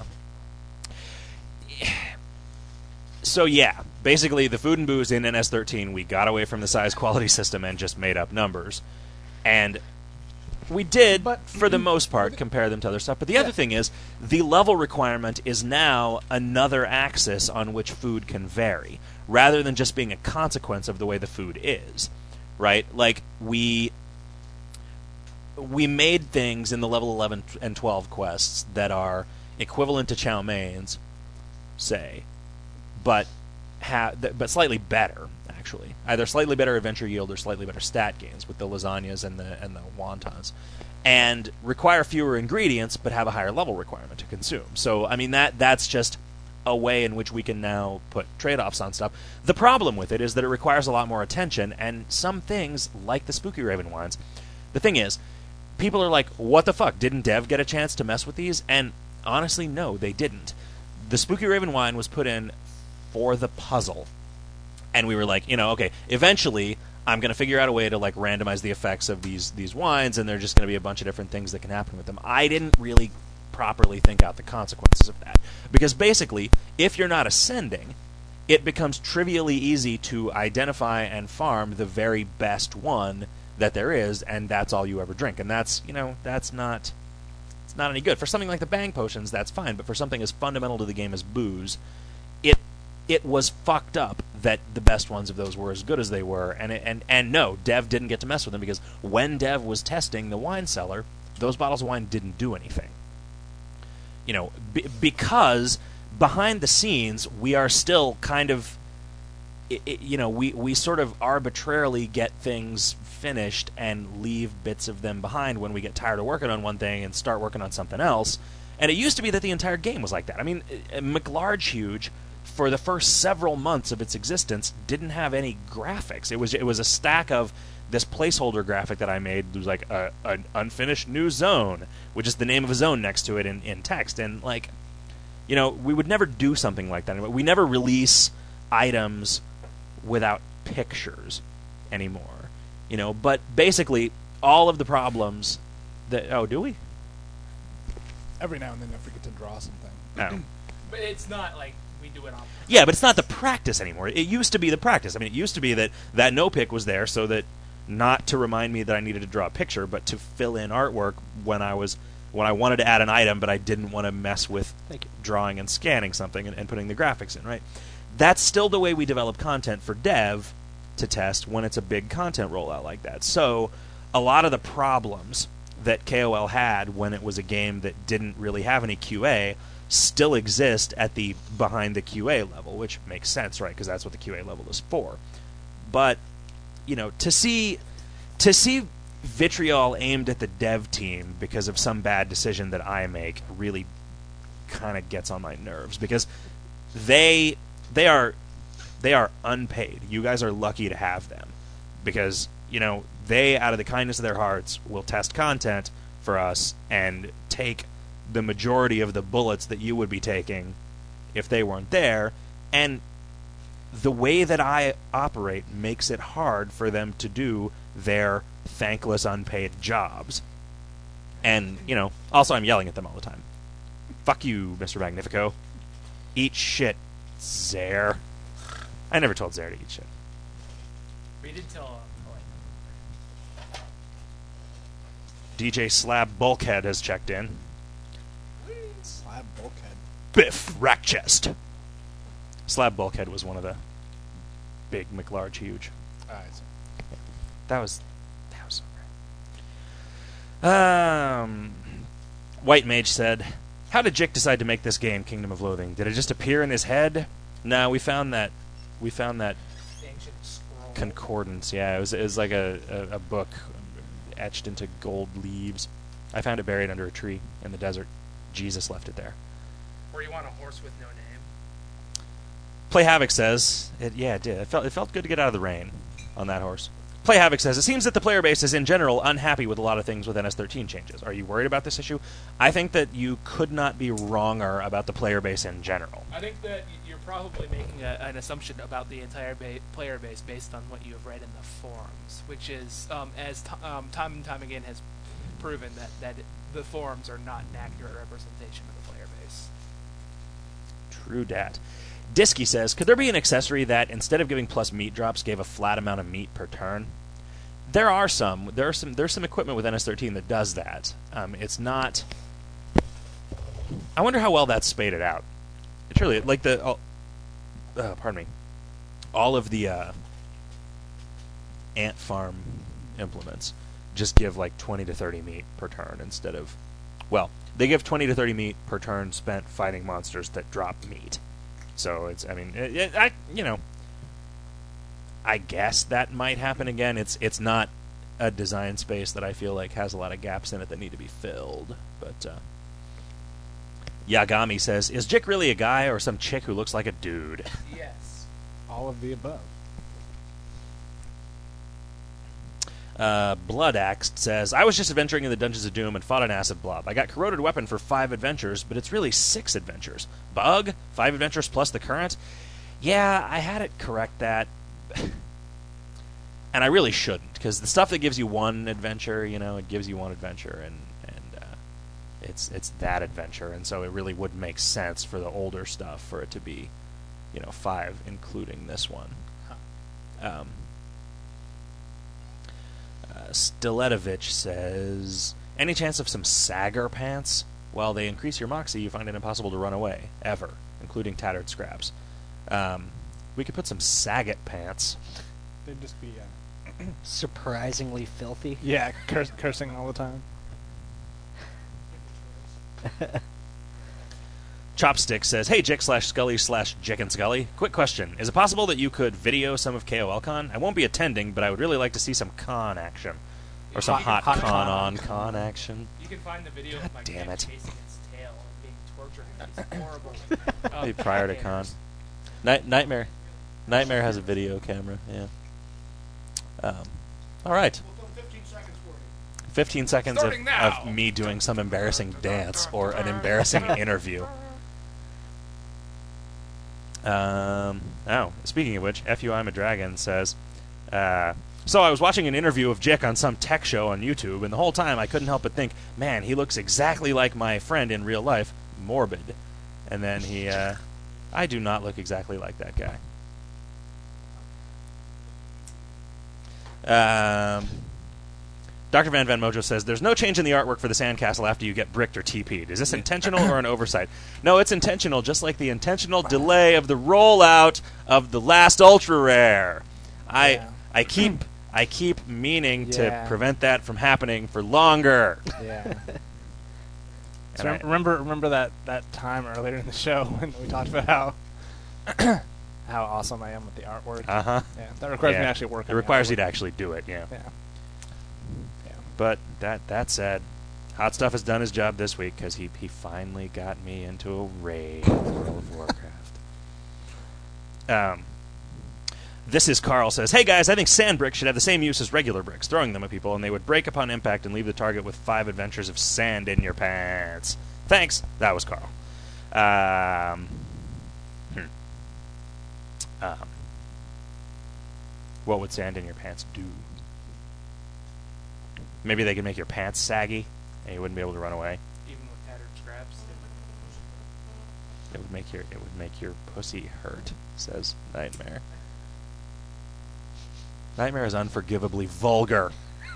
so yeah, basically the food and booze in NS13, we got away from the size quality system and just made up numbers. And we did, for the most part, compare them to other stuff. But the other thing is, the level requirement is now another axis on which food can vary, rather than just being a consequence of the way the food is. Right? Like, we made things in the level 11 and 12 quests that are equivalent to chow meins, say, but slightly better, actually. Either slightly better adventure yield or slightly better stat gains with the lasagnas and the wontons, and require fewer ingredients but have a higher level requirement to consume. So, I mean, that's just a way in which we can now put trade-offs on stuff. The problem with it is that it requires a lot more attention, and some things, like the Spooky Raven wines, the thing is, people are like, what the fuck, didn't Dev get a chance to mess with these? And honestly, no, they didn't. The Spooky Raven wine was put in for the puzzle. And we were like, okay, eventually I'm going to figure out a way to randomize the effects of these wines, and there are just going to be a bunch of different things that can happen with them. I didn't really properly think out the consequences of that. Because basically, if you're not ascending, it becomes trivially easy to identify and farm the very best one that there is, and that's all you ever drink. And that's not any good. For something like the Bang potions, that's fine, but for something as fundamental to the game as booze, it was fucked up that the best ones of those were as good as they were, and no, Dev didn't get to mess with them, because when Dev was testing the wine cellar, those bottles of wine didn't do anything. Because behind the scenes, we are still kind of, we sort of arbitrarily get things finished and leave bits of them behind when we get tired of working on one thing and start working on something else. And it used to be that the entire game was like that. I mean, McLarge Huge, for the first several months of its existence, didn't have any graphics. It was a stack of this placeholder graphic that I made. It was like an unfinished new zone, which is the name of a zone next to it in text. And we would never do something like that. We never release items without pictures anymore. But basically all of the problems that do we? Every now and then I forget to draw something. Oh. But it's not like we do it on. Yeah, but it's not the practice anymore. It used to be the practice. I mean, it used to be that no pick was there so that not to remind me that I needed to draw a picture, but to fill in artwork when I wanted to add an item, but I didn't want to mess with drawing and scanning something and putting the graphics in, right? That's still the way we develop content for Dev to test when it's a big content rollout like that. So a lot of the problems that KOL had when it was a game that didn't really have any QA still exist at the behind the QA level, which makes sense, right? Because that's what the QA level is for. But to see vitriol aimed at the dev team because of some bad decision that I make really kind of gets on my nerves, because they are unpaid. You guys are lucky to have them, because they, out of the kindness of their hearts, will test content for us and take the majority of the bullets that you would be taking if they weren't there. And the way that I operate makes it hard for them to do their thankless unpaid jobs. And, also I'm yelling at them all the time. Fuck you, Mr. Magnifico. Eat shit, Zare. I never told Zare to eat shit. We did tell DJ Slab Bulkhead has checked in. Slab Bulkhead. Biff Rackchest. Slab Bulkhead was one of the big McLarge Huge. That was so great. White Mage said, "How did Jick decide to make this game, Kingdom of Loathing? Did it just appear in his head?" No, we found that ancient scroll. concordance. Yeah, it was like a book etched into gold leaves. I found it buried under a tree in the desert. Jesus left it there. Or you want a horse with no name? Play Havoc says, it did. It felt good to get out of the rain on that horse. Play Havoc says, it seems that the player base is in general unhappy with a lot of things with NS13 changes. Are you worried about this issue? I think that you could not be wronger about the player base in general. I think that you're probably making an assumption about the entire player base based on what you have read in the forums, which is, as time and time again has proven, that the forums are not an accurate representation of the player base. True dat. Disky says, could there be an accessory that, instead of giving plus meat drops, gave a flat amount of meat per turn? There's some equipment with NS13 that does that. It's not... I wonder how well that's spaded out. It's really, like pardon me. All of the ant farm implements just give like 20 to 30 meat per turn instead of... Well, they give 20 to 30 meat per turn spent fighting monsters that drop meat. So it's, I guess that might happen again. It's not a design space that I feel like has a lot of gaps in it that need to be filled. But Yagami says, is Jick really a guy or some chick who looks like a dude? Yes. All of the above. Blood Axe says, I was just adventuring in the Dungeons of Doom and fought an acid blob. I got corroded weapon for 5 adventures, but it's really 6 adventures. Bug? 5 adventures plus the current? Yeah, I had it correct that. And I really shouldn't, because the stuff that gives you 1 adventure, it gives you 1 adventure, and it's that adventure, and so it really would make sense for the older stuff for it to be, 5, including this one. Stiletovich says, any chance of some Sagar pants? While they increase your moxie, you find it impossible to run away, ever, including tattered scraps. We could put some Sagat pants. They'd just be Surprisingly filthy. yeah, cursing all the time. Chopstick says, hey, Jick/Scully/Jick and Scully. Quick question. Is it possible that you could video some of KOLCon? I won't be attending, but I would really like to see some con action. Or some hot con action. You can find the video of my damn cat it. chasing its tail and being tortured. It's horrible. Maybe prior to con. Nightmare has a video camera, yeah. All right. 15 seconds Starting now. of me doing some embarrassing dance or an embarrassing interview. Speaking of which, FU I'm a Dragon says, so I was watching an interview of Jick on some tech show on YouTube, and the whole time I couldn't help but think, man, he looks exactly like my friend in real life, Morbid. And then he, I do not look exactly like that guy. Dr. Van Mojo says, there's no change in the artwork for the sandcastle after you get bricked or TP'd. Is this intentional or an oversight? No, it's intentional, just like the intentional delay of the rollout of the last Ultra Rare. I keep meaning to prevent that from happening for longer. Yeah. So remember that time earlier in the show when we talked about how how awesome I am with the artwork. Uh-huh. Yeah, that requires me to actually work on it. It requires you to actually do it, yeah. Yeah. But that said, Hot Stuff has done his job this week because he finally got me into a raid of World of Warcraft. This is Carl says, hey guys, I think sand bricks should have the same use as regular bricks, throwing them at people, and they would break upon impact and leave the target with 5 adventures of sand in your pants. Thanks. That was Carl. What would sand in your pants do? Maybe they could make your pants saggy, and you wouldn't be able to run away. Even with tattered scraps. It would make your pussy hurt, says Nightmare. Nightmare is unforgivably vulgar.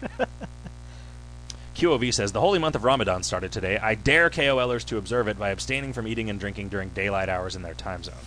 QOV says, the holy month of Ramadan started today. I dare KOLers to observe it by abstaining from eating and drinking during daylight hours in their time zone.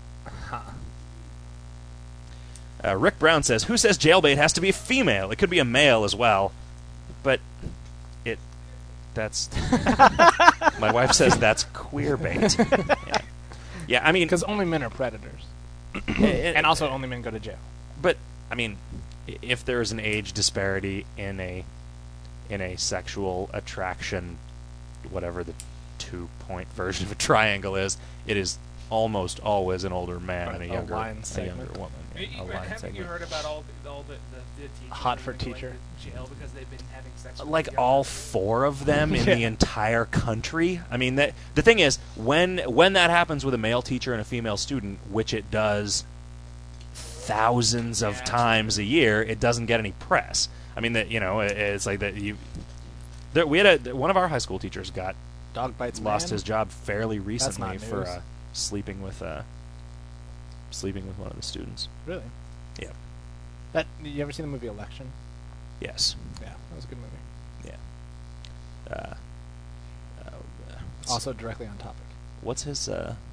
Rick Brown says, who says jailbait has to be a female? It could be a male as well. But that's... My wife says that's queer bait. Yeah, I mean... Because only men are predators. And also only men go to jail. But, I mean, if there's an age disparity in a sexual attraction, whatever the 2-point version of a triangle is, it is almost always an older man and a younger woman. Haven't you heard about all the teachers hot for that go teacher into jail because they've been having sex with like young all women? 4 of them in the entire country? I mean, the thing is, when that happens with a male teacher and a female student, which it does thousands of times a year, it doesn't get any press. I mean, it's like that. We had one of our high school teachers dog bites lost man? his job fairly recently That's not for news. sleeping with one of the students. Really? Yeah. You ever seen the movie Election? Yes. Yeah, that was a good movie. Yeah. Also directly on topic. What's his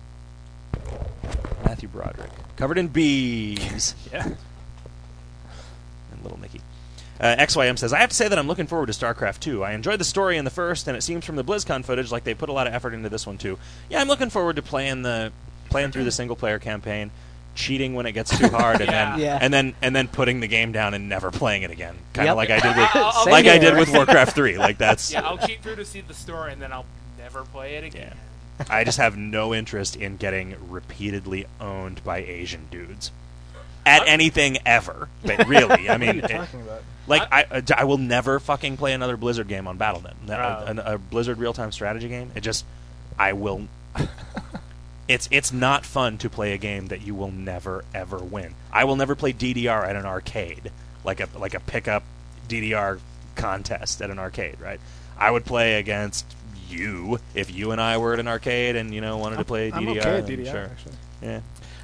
Matthew Broderick, covered in bees. Yeah. And Little Nicky. XYM says, I have to say that I'm looking forward to StarCraft 2. I enjoyed the story in the first, and it seems from the BlizzCon footage like they put a lot of effort into this one too. Yeah, I'm looking forward to playing through the single player campaign, cheating when it gets too hard, and then putting the game down and never playing it again. Kind of like I did with Warcraft 3. Like that's I'll cheat through to see the story, and then I'll never play it again. Yeah. I just have no interest in getting repeatedly owned by Asian dudes at anything ever. But really, I mean, What are you talking about? Like I will never fucking play another Blizzard game on Battle.net. A Blizzard real-time strategy game. I will. It's not fun to play a game that you will never ever win. I will never play DDR at an arcade, like a pickup DDR contest at an arcade. Right? I would play against if you and I were at an arcade and wanted to play DDR. I'm okay at DDR, sure. actually. Yeah.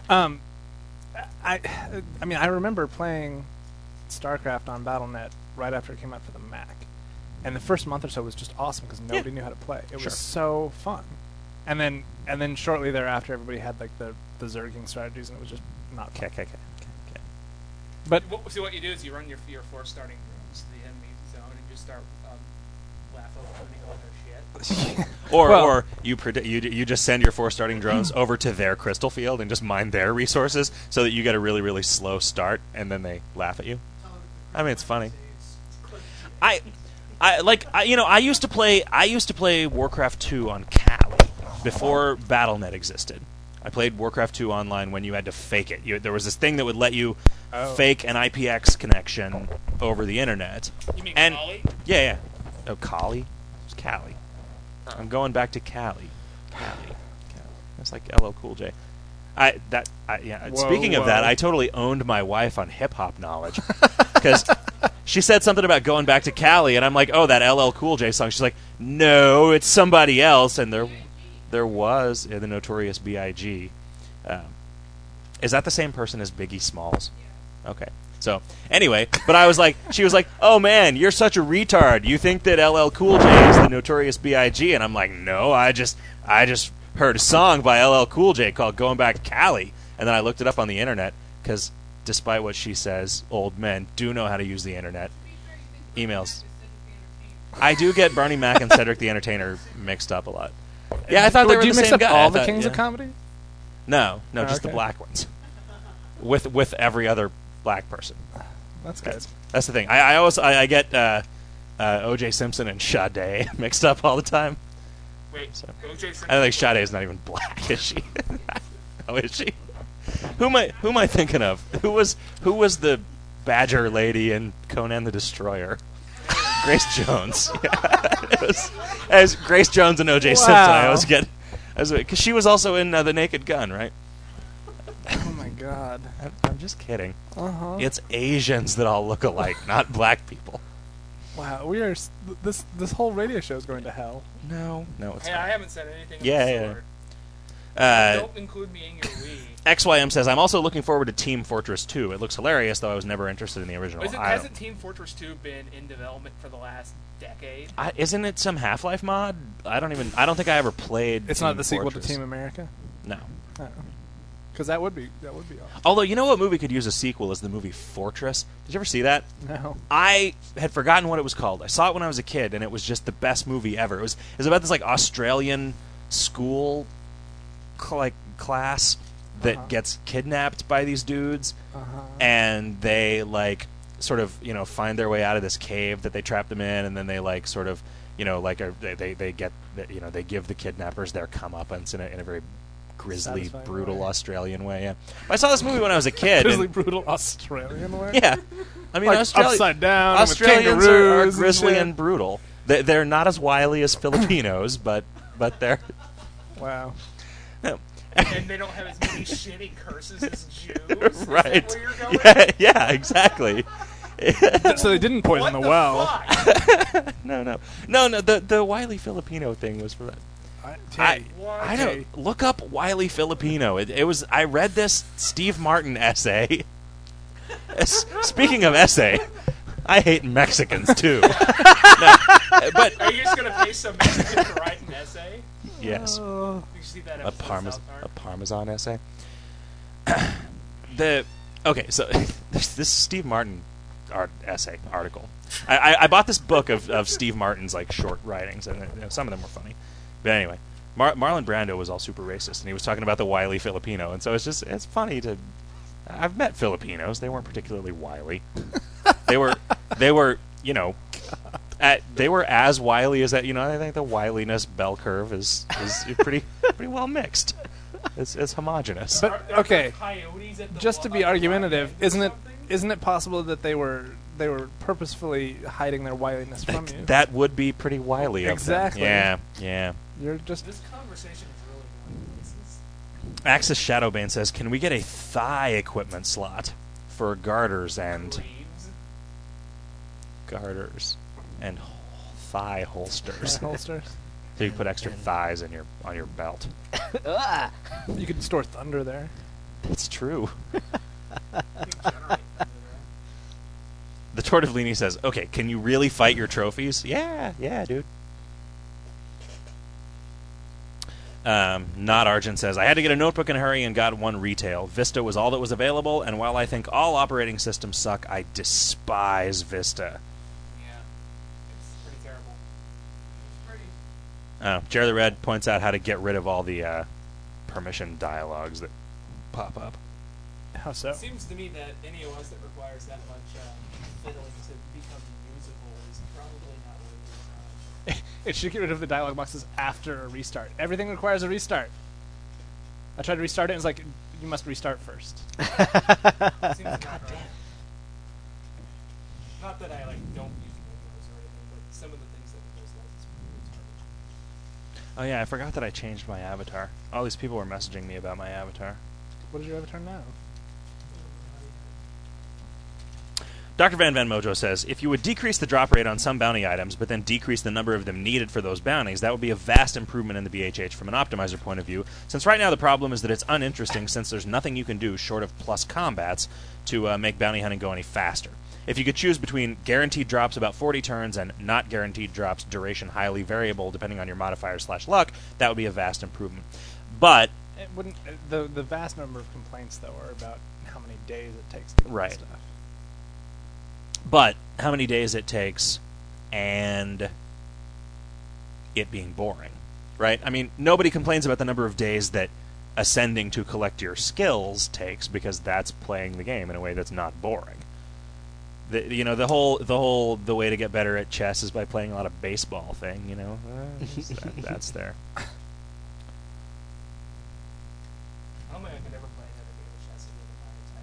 I mean, I remember playing StarCraft on Battle.net right after it came out for the Mac, and the first month or so was just awesome because nobody knew how to play. It Sure. was so fun, and then shortly thereafter, everybody had like the Zerging strategies, and it was just not fun. Okay. But So what you do is you run your force starting drones to the enemy zone and just start laughing tuning all their shit. Or you just send your 4 starting drones over to their crystal field and just mine their resources so that you get a really, really slow start and then they laugh at you. I mean, it's funny. I used to play Warcraft 2 on Kali before Battle.net existed. I played Warcraft 2 online when you had to fake it. There was this thing that would let you fake an IPX connection over the internet. You mean And Kali? yeah. Oh, Kali? It's Cali. I'm going back to Cali. Cali. That's like LL Cool J. Speaking of that, I totally owned my wife on hip hop knowledge because she said something about going back to Cali, and I'm like, oh, that LL Cool J song. She's like, no, it's somebody else, and there was the Notorious B.I.G. Is that the same person as Biggie Smalls? Okay. So, anyway, but she was like, oh man, you're such a retard. You think that LL Cool J is the Notorious B.I.G.? And I'm like, no, I just heard a song by LL Cool J called Going Back to Cali. And then I looked it up on the internet, because despite what she says, old men do know how to use the internet. Emails. I do get Bernie Mac and Cedric the Entertainer mixed up a lot. Yeah, I thought they were the same guy. all the kings of comedy? No, just the okay. black ones. With every other black person. That's good. That's the thing. I get O.J. Simpson and Sade mixed up all the time. Wait, So. O.J. Simpson. I think Sade is not even black, is she? Oh, is she? Who am I thinking of? Who was the Badger lady in Conan the Destroyer? Grace Jones. Yeah. It was Grace Jones and O.J. Simpson. I always get, because she was also in The Naked Gun, right? Oh my god. I'm just kidding. Uh-huh. It's Asians that all look alike, not black people. Wow, we are this whole radio show is going to hell. No, it's Hey, fine. I haven't said anything of Yeah, the yeah. sort. Don't include me in your Wii. XYM says, I'm also looking forward to Team Fortress 2. It looks hilarious, though I was never interested in the original. Hasn't Team Fortress 2 been in development for the last decade? Isn't it some Half-Life mod? I don't think I ever played It's Team not the sequel Fortress. to Team America? No. Because that would be awesome. Although, you know what movie could use a sequel is the movie Fortress. Did you ever see that? No. I had forgotten what it was called. I saw it when I was a kid, and it was just the best movie ever. It was about this like Australian school class that gets kidnapped by these dudes, and they like sort of find their way out of this cave that they trapped them in, and then they like sort of they get they give the kidnappers their comeuppance in a very grisly, Satisfying brutal way. Australian way. Yeah, I saw this movie when I was a kid. Grizzly and- brutal Australian way? yeah, I mean Like upside down with Australians are kangaroos and grisly shit. and brutal. They're not as wily as Filipinos, but they're Wow. no. And they don't have as many shitty curses as Jews? Is Right. that where you're going? Yeah, exactly. So they didn't poison What the well. fuck? No. The wily Filipino thing was for that. I don't look up wily Filipino. It was. I read this Steve Martin essay. Speaking of essay, I hate Mexicans too. No, but Are you just going to pay some Mexican to write an essay? yes, Did you see that a episode of South Park? Parmesan essay. So this Steve Martin article. I bought this book of Steve Martin's like short writings, and some of them were funny. But anyway, Marlon Brando was all super racist, and he was talking about the wily Filipino, and so it's funny to. I've met Filipinos; they weren't particularly wily. they were they were as wily as that. I think the wiliness bell curve is pretty well mixed. It's homogenous. But Are there okay, coyotes at the just to be at the argumentative, Black Egg or something? isn't it possible that they were purposefully hiding their wiliness from you? That would be pretty wily of them. Exactly. Yeah. You're just This conversation is really going places. Axis Shadowbane says, can we get a thigh equipment slot for garters and Cleaves. thigh holsters? holsters. So you put extra And- thighs on your belt. Ah! You could store thunder there. That's true. You can generate thunder there. The Tortellini says, "Okay, can you really fight your trophies?" Yeah, dude. Not Argent says, "I had to get a notebook in a hurry and got one retail. Vista was all that was available, and while I think all operating systems suck, I despise Vista." Yeah. It's pretty terrible. It's pretty. Jerry the Red points out how to get rid of all the permission dialogues that pop up. How so? It seems to me that any OS that requires that much fiddling to become usable is probably not worth your time. It should get rid of the dialog boxes after a restart. Everything requires a restart. I tried to restart it, and it's like, you must restart first. Seems not right. Not that I don't use Windows or anything, but some of the things that Windows does is pretty retarded. Oh yeah, I forgot that I changed my avatar. All these people were messaging me about my avatar. What is your avatar now? Dr. Van Mojo says, "If you would decrease the drop rate on some bounty items, but then decrease the number of them needed for those bounties, that would be a vast improvement in the BHH from an optimizer point of view, since right now the problem is that it's uninteresting since there's nothing you can do short of plus combats to make bounty hunting go any faster. If you could choose between guaranteed drops about 40 turns and not guaranteed drops duration highly variable depending on your modifier/luck, that would be a vast improvement." But It wouldn't. The vast number of complaints though are about how many days it takes to get Right. stuff. But how many days it takes and it being boring, right? I mean, nobody complains about the number of days that ascending to collect your skills takes because that's playing the game in a way that's not boring. The way to get better at chess is by playing a lot of baseball thing, that's there. I don't think I could ever play another game of chess again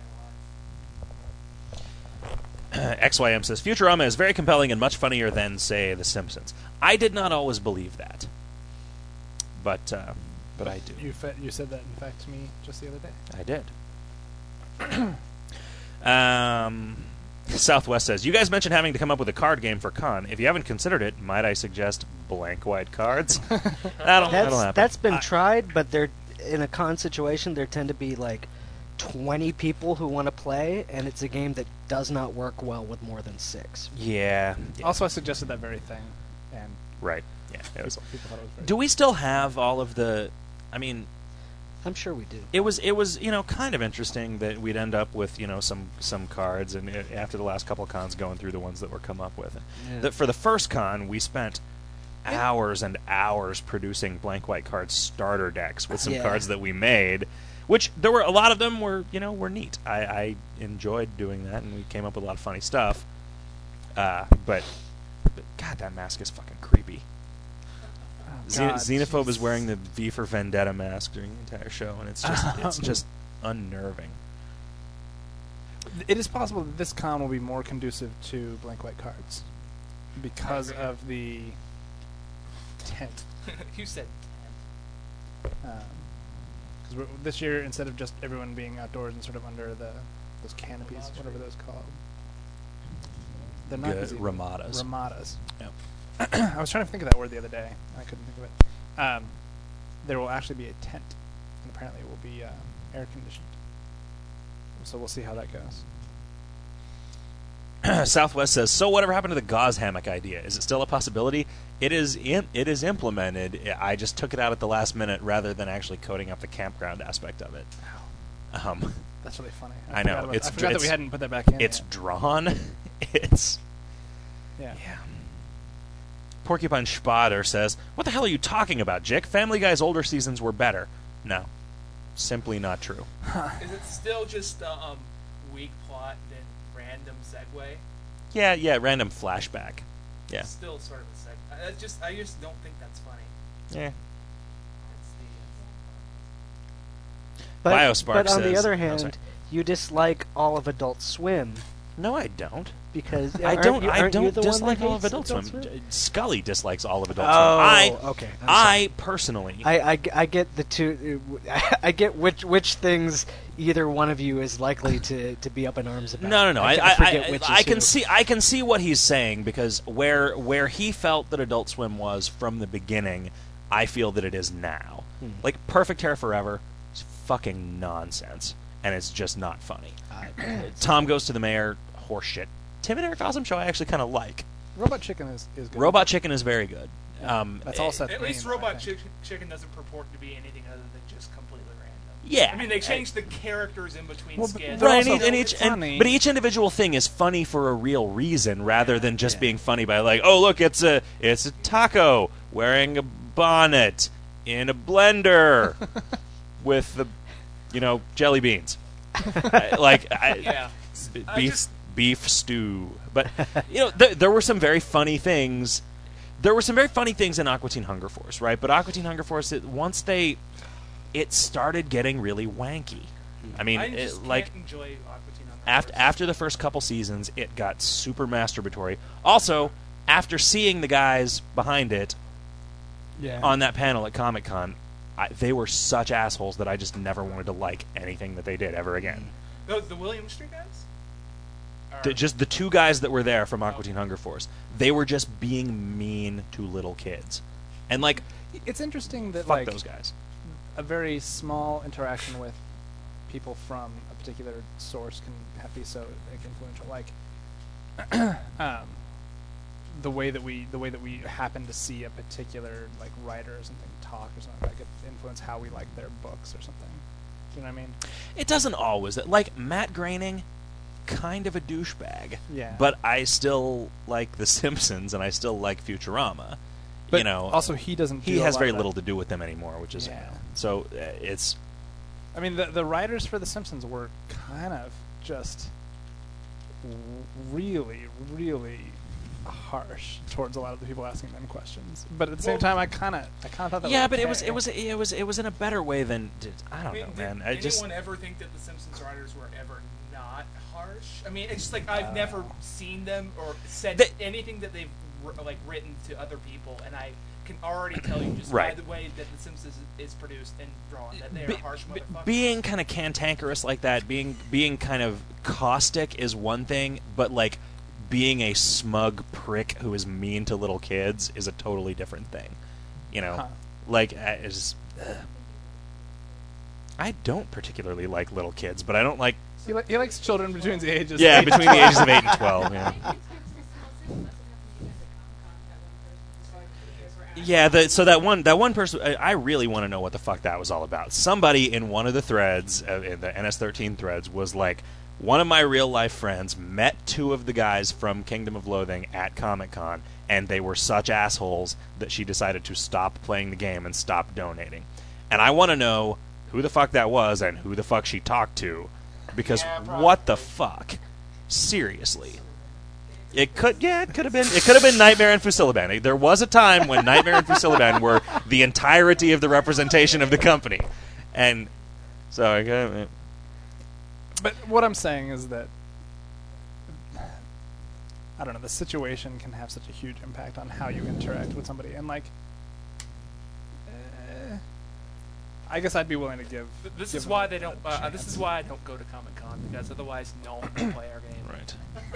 in my entire life. XYM says, "Futurama is very compelling and much funnier than, say, The Simpsons." I did not always believe that. But I do. You said that in fact to me just the other day. I did. Southwest says, "You guys mentioned having to come up with a card game for con. If you haven't considered it, might I suggest blank white cards?" That'll happen. That's been tried, but they're in a con situation. There tend to be like 20 people who want to play, and it's a game that does not work well with more than 6. Yeah. Also, I suggested that very thing, and Right. Yeah. It was. people thought it was very. Do we still have all of the? I mean, I'm sure we do. it was kind of interesting that we'd end up with some cards, and after the last couple of cons going through the ones that were come up with. Yeah. For the first con, we spent hours and hours producing blank white card starter decks with some Yeah. cards that we made, which there were a lot of them were neat. I enjoyed doing that, and we came up with a lot of funny stuff. But God, that mask is fucking creepy. God, Xenophobe is wearing the V for Vendetta mask during the entire show, and it's just unnerving. It is possible that this con will be more conducive to blank white cards because of the tent. You said Because this year, instead of just everyone being outdoors and sort of under those canopies, whatever those called, they're not Good. gazebos. Ramadas. Ramadas. Yep. I was trying to think of that word the other day. I couldn't think of it. There will actually be a tent, and apparently it will be air conditioned. So we'll see how that goes. Southwest says, "So whatever happened to the gauze hammock idea? Is it still a possibility?" It is implemented. I just took it out at the last minute rather than actually coding up the campground aspect of it. That's really funny. I know. I forgot that we hadn't put that back in. It's yet. drawn. It's Yeah. Porcupine Spader says, "What the hell are you talking about, Jick? Family Guy's older seasons were better." No, simply not true. Is it still just weak plot then random segue? Yeah, random flashback. Yeah. It's still sort of a segue. I just don't think that's funny. Yeah. It's But, Biospark but on the says- other oh, hand, sorry. you dislike all of Adult Swim, No, I don't. Because I don't. I aren't you don't the one dislike that all of hates Adult Swim. Scully dislikes all of Adult Oh, Swim. okay. I'm I personally. I get the two. I get which things either one of you is likely to be up in arms about. No. I forget which is I can who. I can see what he's saying, because where he felt that Adult Swim was from the beginning, I feel that it is now. Like Perfect Hair Forever is fucking nonsense, and it's just not funny. Tom Goes to the Mayor, horseshit. Tim and Eric Awesome Show I actually kind of like. Robot Chicken is good. Robot Chicken is very good. That's all Seth At least Green, I Robot think. Chicken doesn't purport to be anything other than just completely random. Yeah. I mean, they changed the characters in between Well, skits. but Right, also but each individual thing is funny for a real reason, rather than just being funny by like, oh look, it's a taco wearing a bonnet in a blender with the jelly beans, Yeah. beef stew. But there were some very funny things. There were some very funny things in Aqua Teen Hunger Force, right? But Aqua Teen Hunger Force, it started getting really wanky. I mean, I just like can't enjoy Aqua Teen Hunger Force. after the first couple seasons, it got super masturbatory. Also, after seeing the guys behind it on that panel at Comic-Con, they were such assholes that I just never wanted to like anything that they did ever again. The William Street guys? Just the two guys that were there from Aqua Teen Hunger Force, they were just being mean to little kids. And like, It's interesting that fuck those guys. a very small interaction with people from a particular source can be so influential. Like the way that we happen to see a particular like writer or something talk or something, that could influence how we like their books or something. Do you know what I mean? It doesn't always. Like Matt Groening, kind of a douchebag. Yeah. But I still like The Simpsons, and I still like Futurama. But also he doesn't. He do a has lot very of that. really little to do with them anymore, which is so it's. I mean, the writers for The Simpsons were kind of just really, really harsh towards a lot of the people asking them questions. But at the same time, I kind of thought that. Yeah, was but okay. it was in a better way than I don't know, man. Did anyone ever think that the Simpsons writers were ever not harsh? I mean, it's just like I've never seen them or said anything that they've written to other people, and I can already tell you just by the way that the Simpsons is produced and drawn that they are harsh motherfuckers. Being kind of cantankerous like that, being kind of caustic is one thing, but like being a smug prick who is mean to little kids is a totally different thing. Like it's. I don't particularly like little kids, but I don't like. He likes children between the ages. Yeah, between the ages of 8 and 12. Yeah. Yeah, so that one person, I really want to know what the fuck that was all about. Somebody in one of the threads, in the NS13 threads, was like, one of my real life friends met two of the guys from Kingdom of Loathing at Comic-Con, and they were such assholes that she decided to stop playing the game and stop donating. And I want to know who the fuck that was and who the fuck she talked to, because what the fuck? Seriously. It could have been Nightmare and Fusilaban. There was a time when Nightmare and Fusilaban were the entirety of the representation of the company, and so. But what I'm saying is that I don't know. The situation can have such a huge impact on how you interact with somebody, and like, I guess I'd be willing to give. This give is why them they don't. a chance. This is why I don't go to Comic-Con, because otherwise no one will play our game. Right.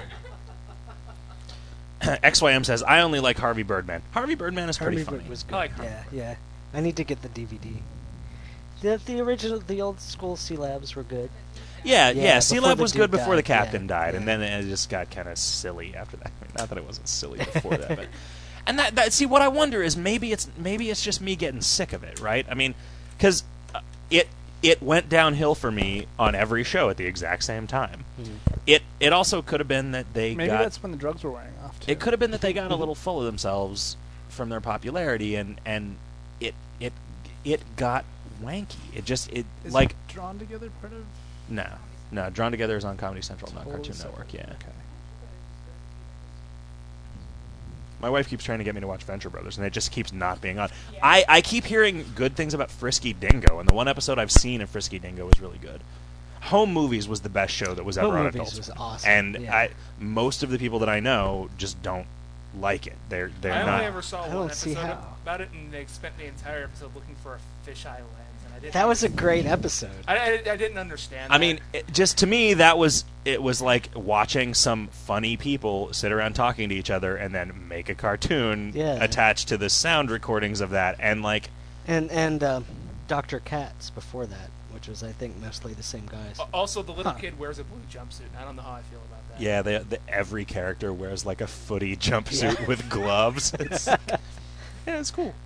XYM says, I only like Harvey Birdman. Harvey Birdman is pretty funny. Was good. I like Harvey. Yeah. I need to get the DVD. The original, the old school C-Labs were good. Yeah, before C-Lab the was dude good before the died, captain died, yeah. and then it just got kind of silly after that. I mean, not that it wasn't silly before that, but and that see, what I wonder is maybe it's just me getting sick of it, right? I mean, because it went downhill for me on every show at the exact same time. It also could have been that Maybe that's when the drugs were wearing off too. It could have been that they got a little full of themselves from their popularity, and it got wanky. Is like Drawn Together part of. No. Drawn Together is on Comedy Central, not Totally Cartoon separate. Network. Yeah. Okay. My wife keeps trying to get me to watch Venture Brothers, and it just keeps not being on. I keep hearing good things about Frisky Dingo, and the one episode I've seen of Frisky Dingo is really good. Home Movies was the best show that was ever Home on Movies Adult was Swim. awesome. And yeah. most of the people that I know just don't like it. They're I not. only ever saw I one don't see episode how. about it, and they spent the entire episode looking for a fisheye lens, and I didn't. That was a great episode. I didn't understand. I that. mean, just to me, it was like watching some funny people sit around talking to each other and then make a cartoon Yeah. attached to the sound recordings of that, and like. And Dr. Katz before that, which was, I think, mostly the same guys. Also, the little kid wears a blue jumpsuit, and I don't know how I feel about that. Yeah, every character wears like a footy jumpsuit with gloves. It's, yeah, it's cool.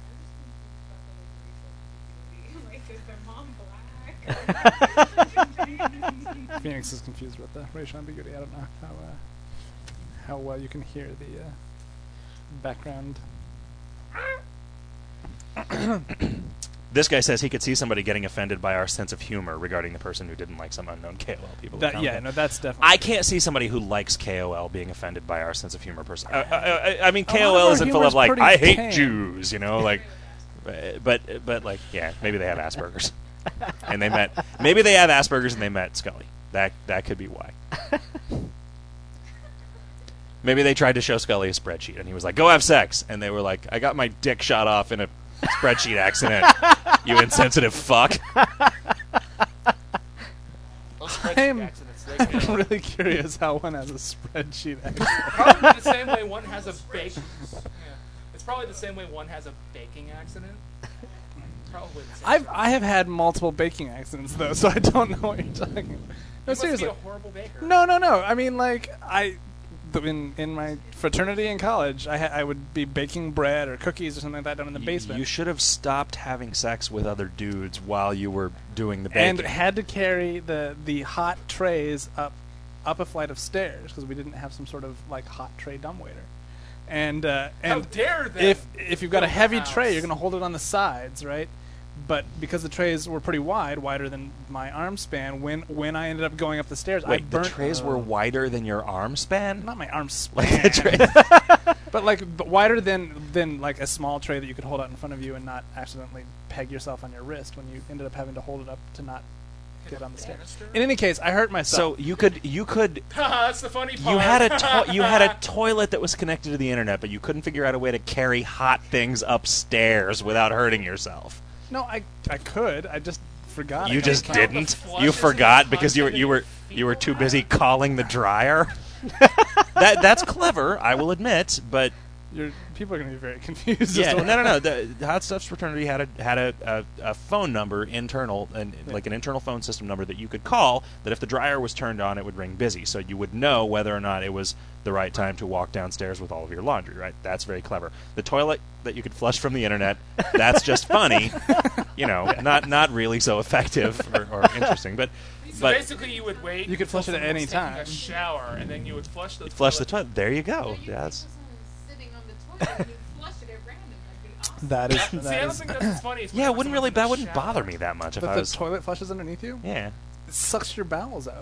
Like, is their mom black? Phoenix is confused with the racial ambiguity. I don't know how well you can hear the background. This guy says he could see somebody getting offended by our sense of humor regarding the person who didn't like some unknown KOL people. That's definitely. I can't see somebody who likes KOL being offended by our sense of humor person. I mean, A lot of KOL our isn't full humor's of like, pretty I hate tame. Jews, you know, like, but like, yeah, maybe they have Asperger's, and maybe they have Asperger's and they met Scully. That could be why. Maybe they tried to show Scully a spreadsheet, and he was like, "Go have sex," and they were like, "I got my dick shot off in a spreadsheet accident, you insensitive fuck." Those spreadsheet I'm- accidents, they I'm kill. really curious how one has a spreadsheet. Probably the same way one has a baking. Yeah. It's probably the same way one has a baking accident. Probably the same. I have had multiple baking accidents though, so I don't know what you're talking about. No, You must seriously. be a horrible baker. No. I mean, like in my fraternity in college, I would be baking bread or cookies or something like that down in the basement, You should have stopped having sex with other dudes while you were doing the and baking. had to carry the hot trays up a flight of stairs because we didn't have some sort of like hot tray dumbwaiter. And How dare them? if you've got a build heavy house. tray, you're going to hold it on the sides, right? But because the trays were pretty wide, wider than my arm span, when I ended up going up the stairs, I Wait, the burnt trays were wider than your arm span? not my arm span, Like the tray. but wider than like a small tray that you could hold out in front of you and not accidentally peg yourself on your wrist when you ended up having to hold it up to not get on the stairs. Banister? In any case, I hurt myself. So you could That's the funny part. you had a toilet that was connected to the internet, but you couldn't figure out a way to carry hot things upstairs without hurting yourself. No, I could. I just forgot. You it. just count the didn't. flushes You and forgot the because you were fecal too matter? busy calling the dryer. That's clever, I will admit, but People are going to be very confused. yeah, as to no. The Hot Stuff's fraternity had a phone number internal, and like an internal phone system number that you could call. That if the dryer was turned on, it would ring busy, so you would know whether or not it was the right time to walk downstairs with all of your laundry. Right? That's very clever. The toilet that you could flush from the internet, that's just funny. You know, not really so effective or interesting, but. So But basically, you would wait. You could until flush it at someone any was taking time. A shower, and then you would flush the you flush the toilet. toilet. There you go. So you Yes. think someone's sitting on the toilet and you flush it at random. That'd be awesome. That is. See, I don't think that's funny. is Yeah, it whenever wouldn't someone's in the that wouldn't shower. bother me that much if But I the was. toilet flushes underneath you. Yeah. It sucks your bowels out.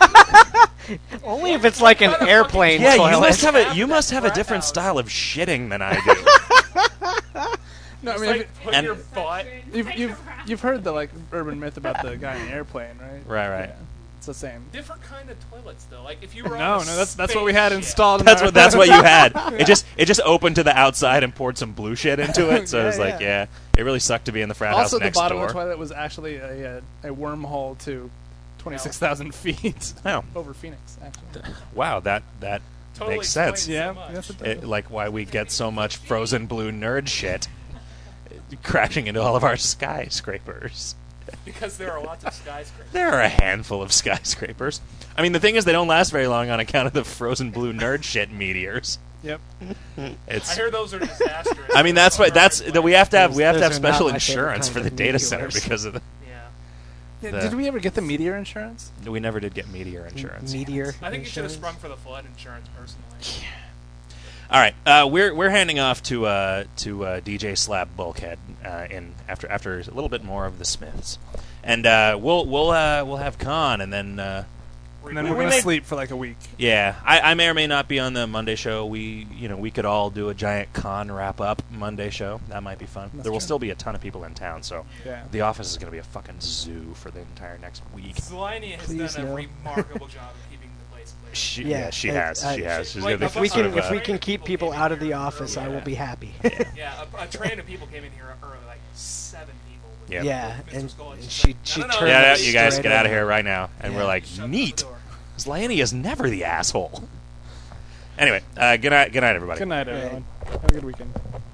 Only if it's like an What a airplane Yeah, toilet. you must have Have you that must have a crap different out. style of shitting than I do. No, I Just, mean, like, put and- your butt. you've heard the like urban myth about the guy in the airplane, right? Right. Yeah, it's the same. Different kind of toilets, though. Like if you were No, on a that's what we had spaceship. installed. In That's our- what you had. It just opened to the outside and poured some blue shit into it. So it was Yeah, like, yeah. it really sucked to be in the frat Also, house the next bottom door. of the toilet was actually a wormhole to 26,000 feet Oh, over Phoenix. Actually, wow, that Totally makes sense. explains yeah, so much. yes, it does. Like why we get so much frozen blue nerd shit crashing into all of our skyscrapers. Because there are lots of skyscrapers. There are a handful of skyscrapers. I mean, the thing is, they don't last very long on account of the frozen blue nerd shit meteors. Yep. It's. I hear those are disastrous. I mean, that's what we have to have. We have to Those have are not special my favorite insurance kind for the of data center meteors. because of the. Yeah. Yeah, The- did we ever get the meteor insurance? We never did get meteor insurance. Meteor. I think you should have insurance. sprung for the flood insurance personally. All right, we're handing off to DJ Slab Bulkhead in after a little bit more of the Smiths, and we'll have Khan, and then We're And then we're going to sleep for like a week. Yeah, I may or may not be on the Monday show. We could all do a giant con wrap-up Monday show. That might be fun. There will still be a ton of people in town, so Yeah. the office is going to be a fucking zoo for the entire next week. Zelania has Please done a no. remarkable job of keeping the place clean. She Yeah, has. I- She has. She's Like, gonna be If we sort can, of, if we can keep people out of the office, I will be happy. Yeah, a train of people came in here early, like 7 people. with- Yeah. Yeah, with Mr. and Skull, and she she's like, she "No, no, no, turned Yeah, it you guys straight get out of over. here right now. And Yeah. we're like, Shut the neat. door. Zelania is never the asshole. Anyway, good night, everybody. Good night, Right. everyone. Have a good weekend.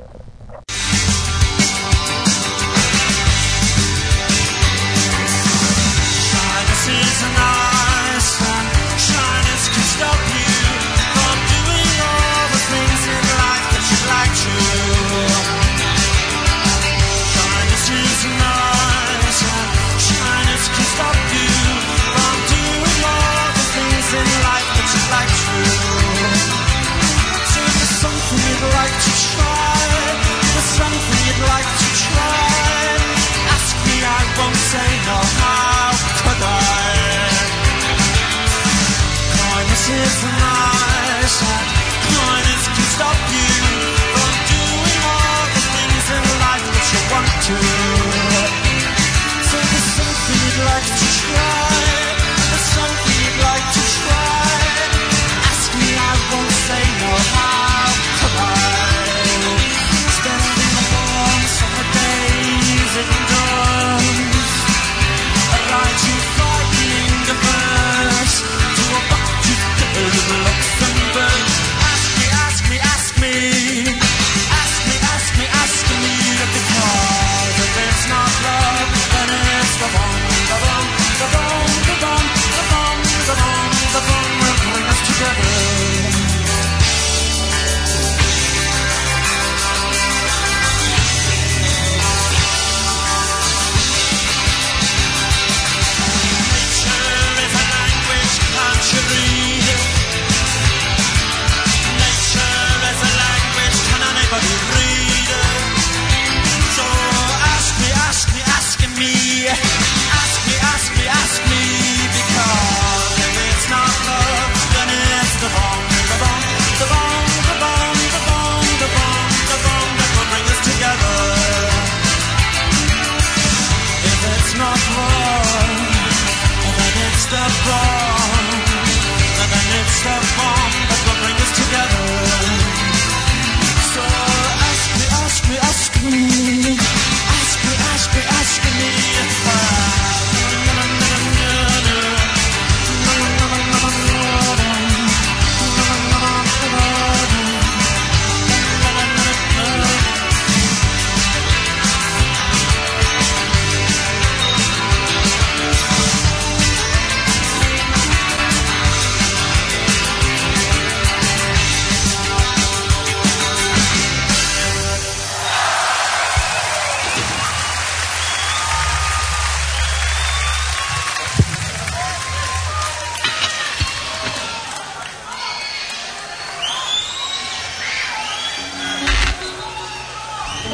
Shyness is nice, and shyness can stop you from doing all the things in life that you'd like to. Shyness is nice, and shyness can stop you from doing all the things in life that you'd like to. So if there's something you'd like to try, there's something you'd like to try, ask me, I won't say no. How could I? Kindness is nice, and kindness can stop you from doing all the things in life that you want to. So if there's something you'd like to try,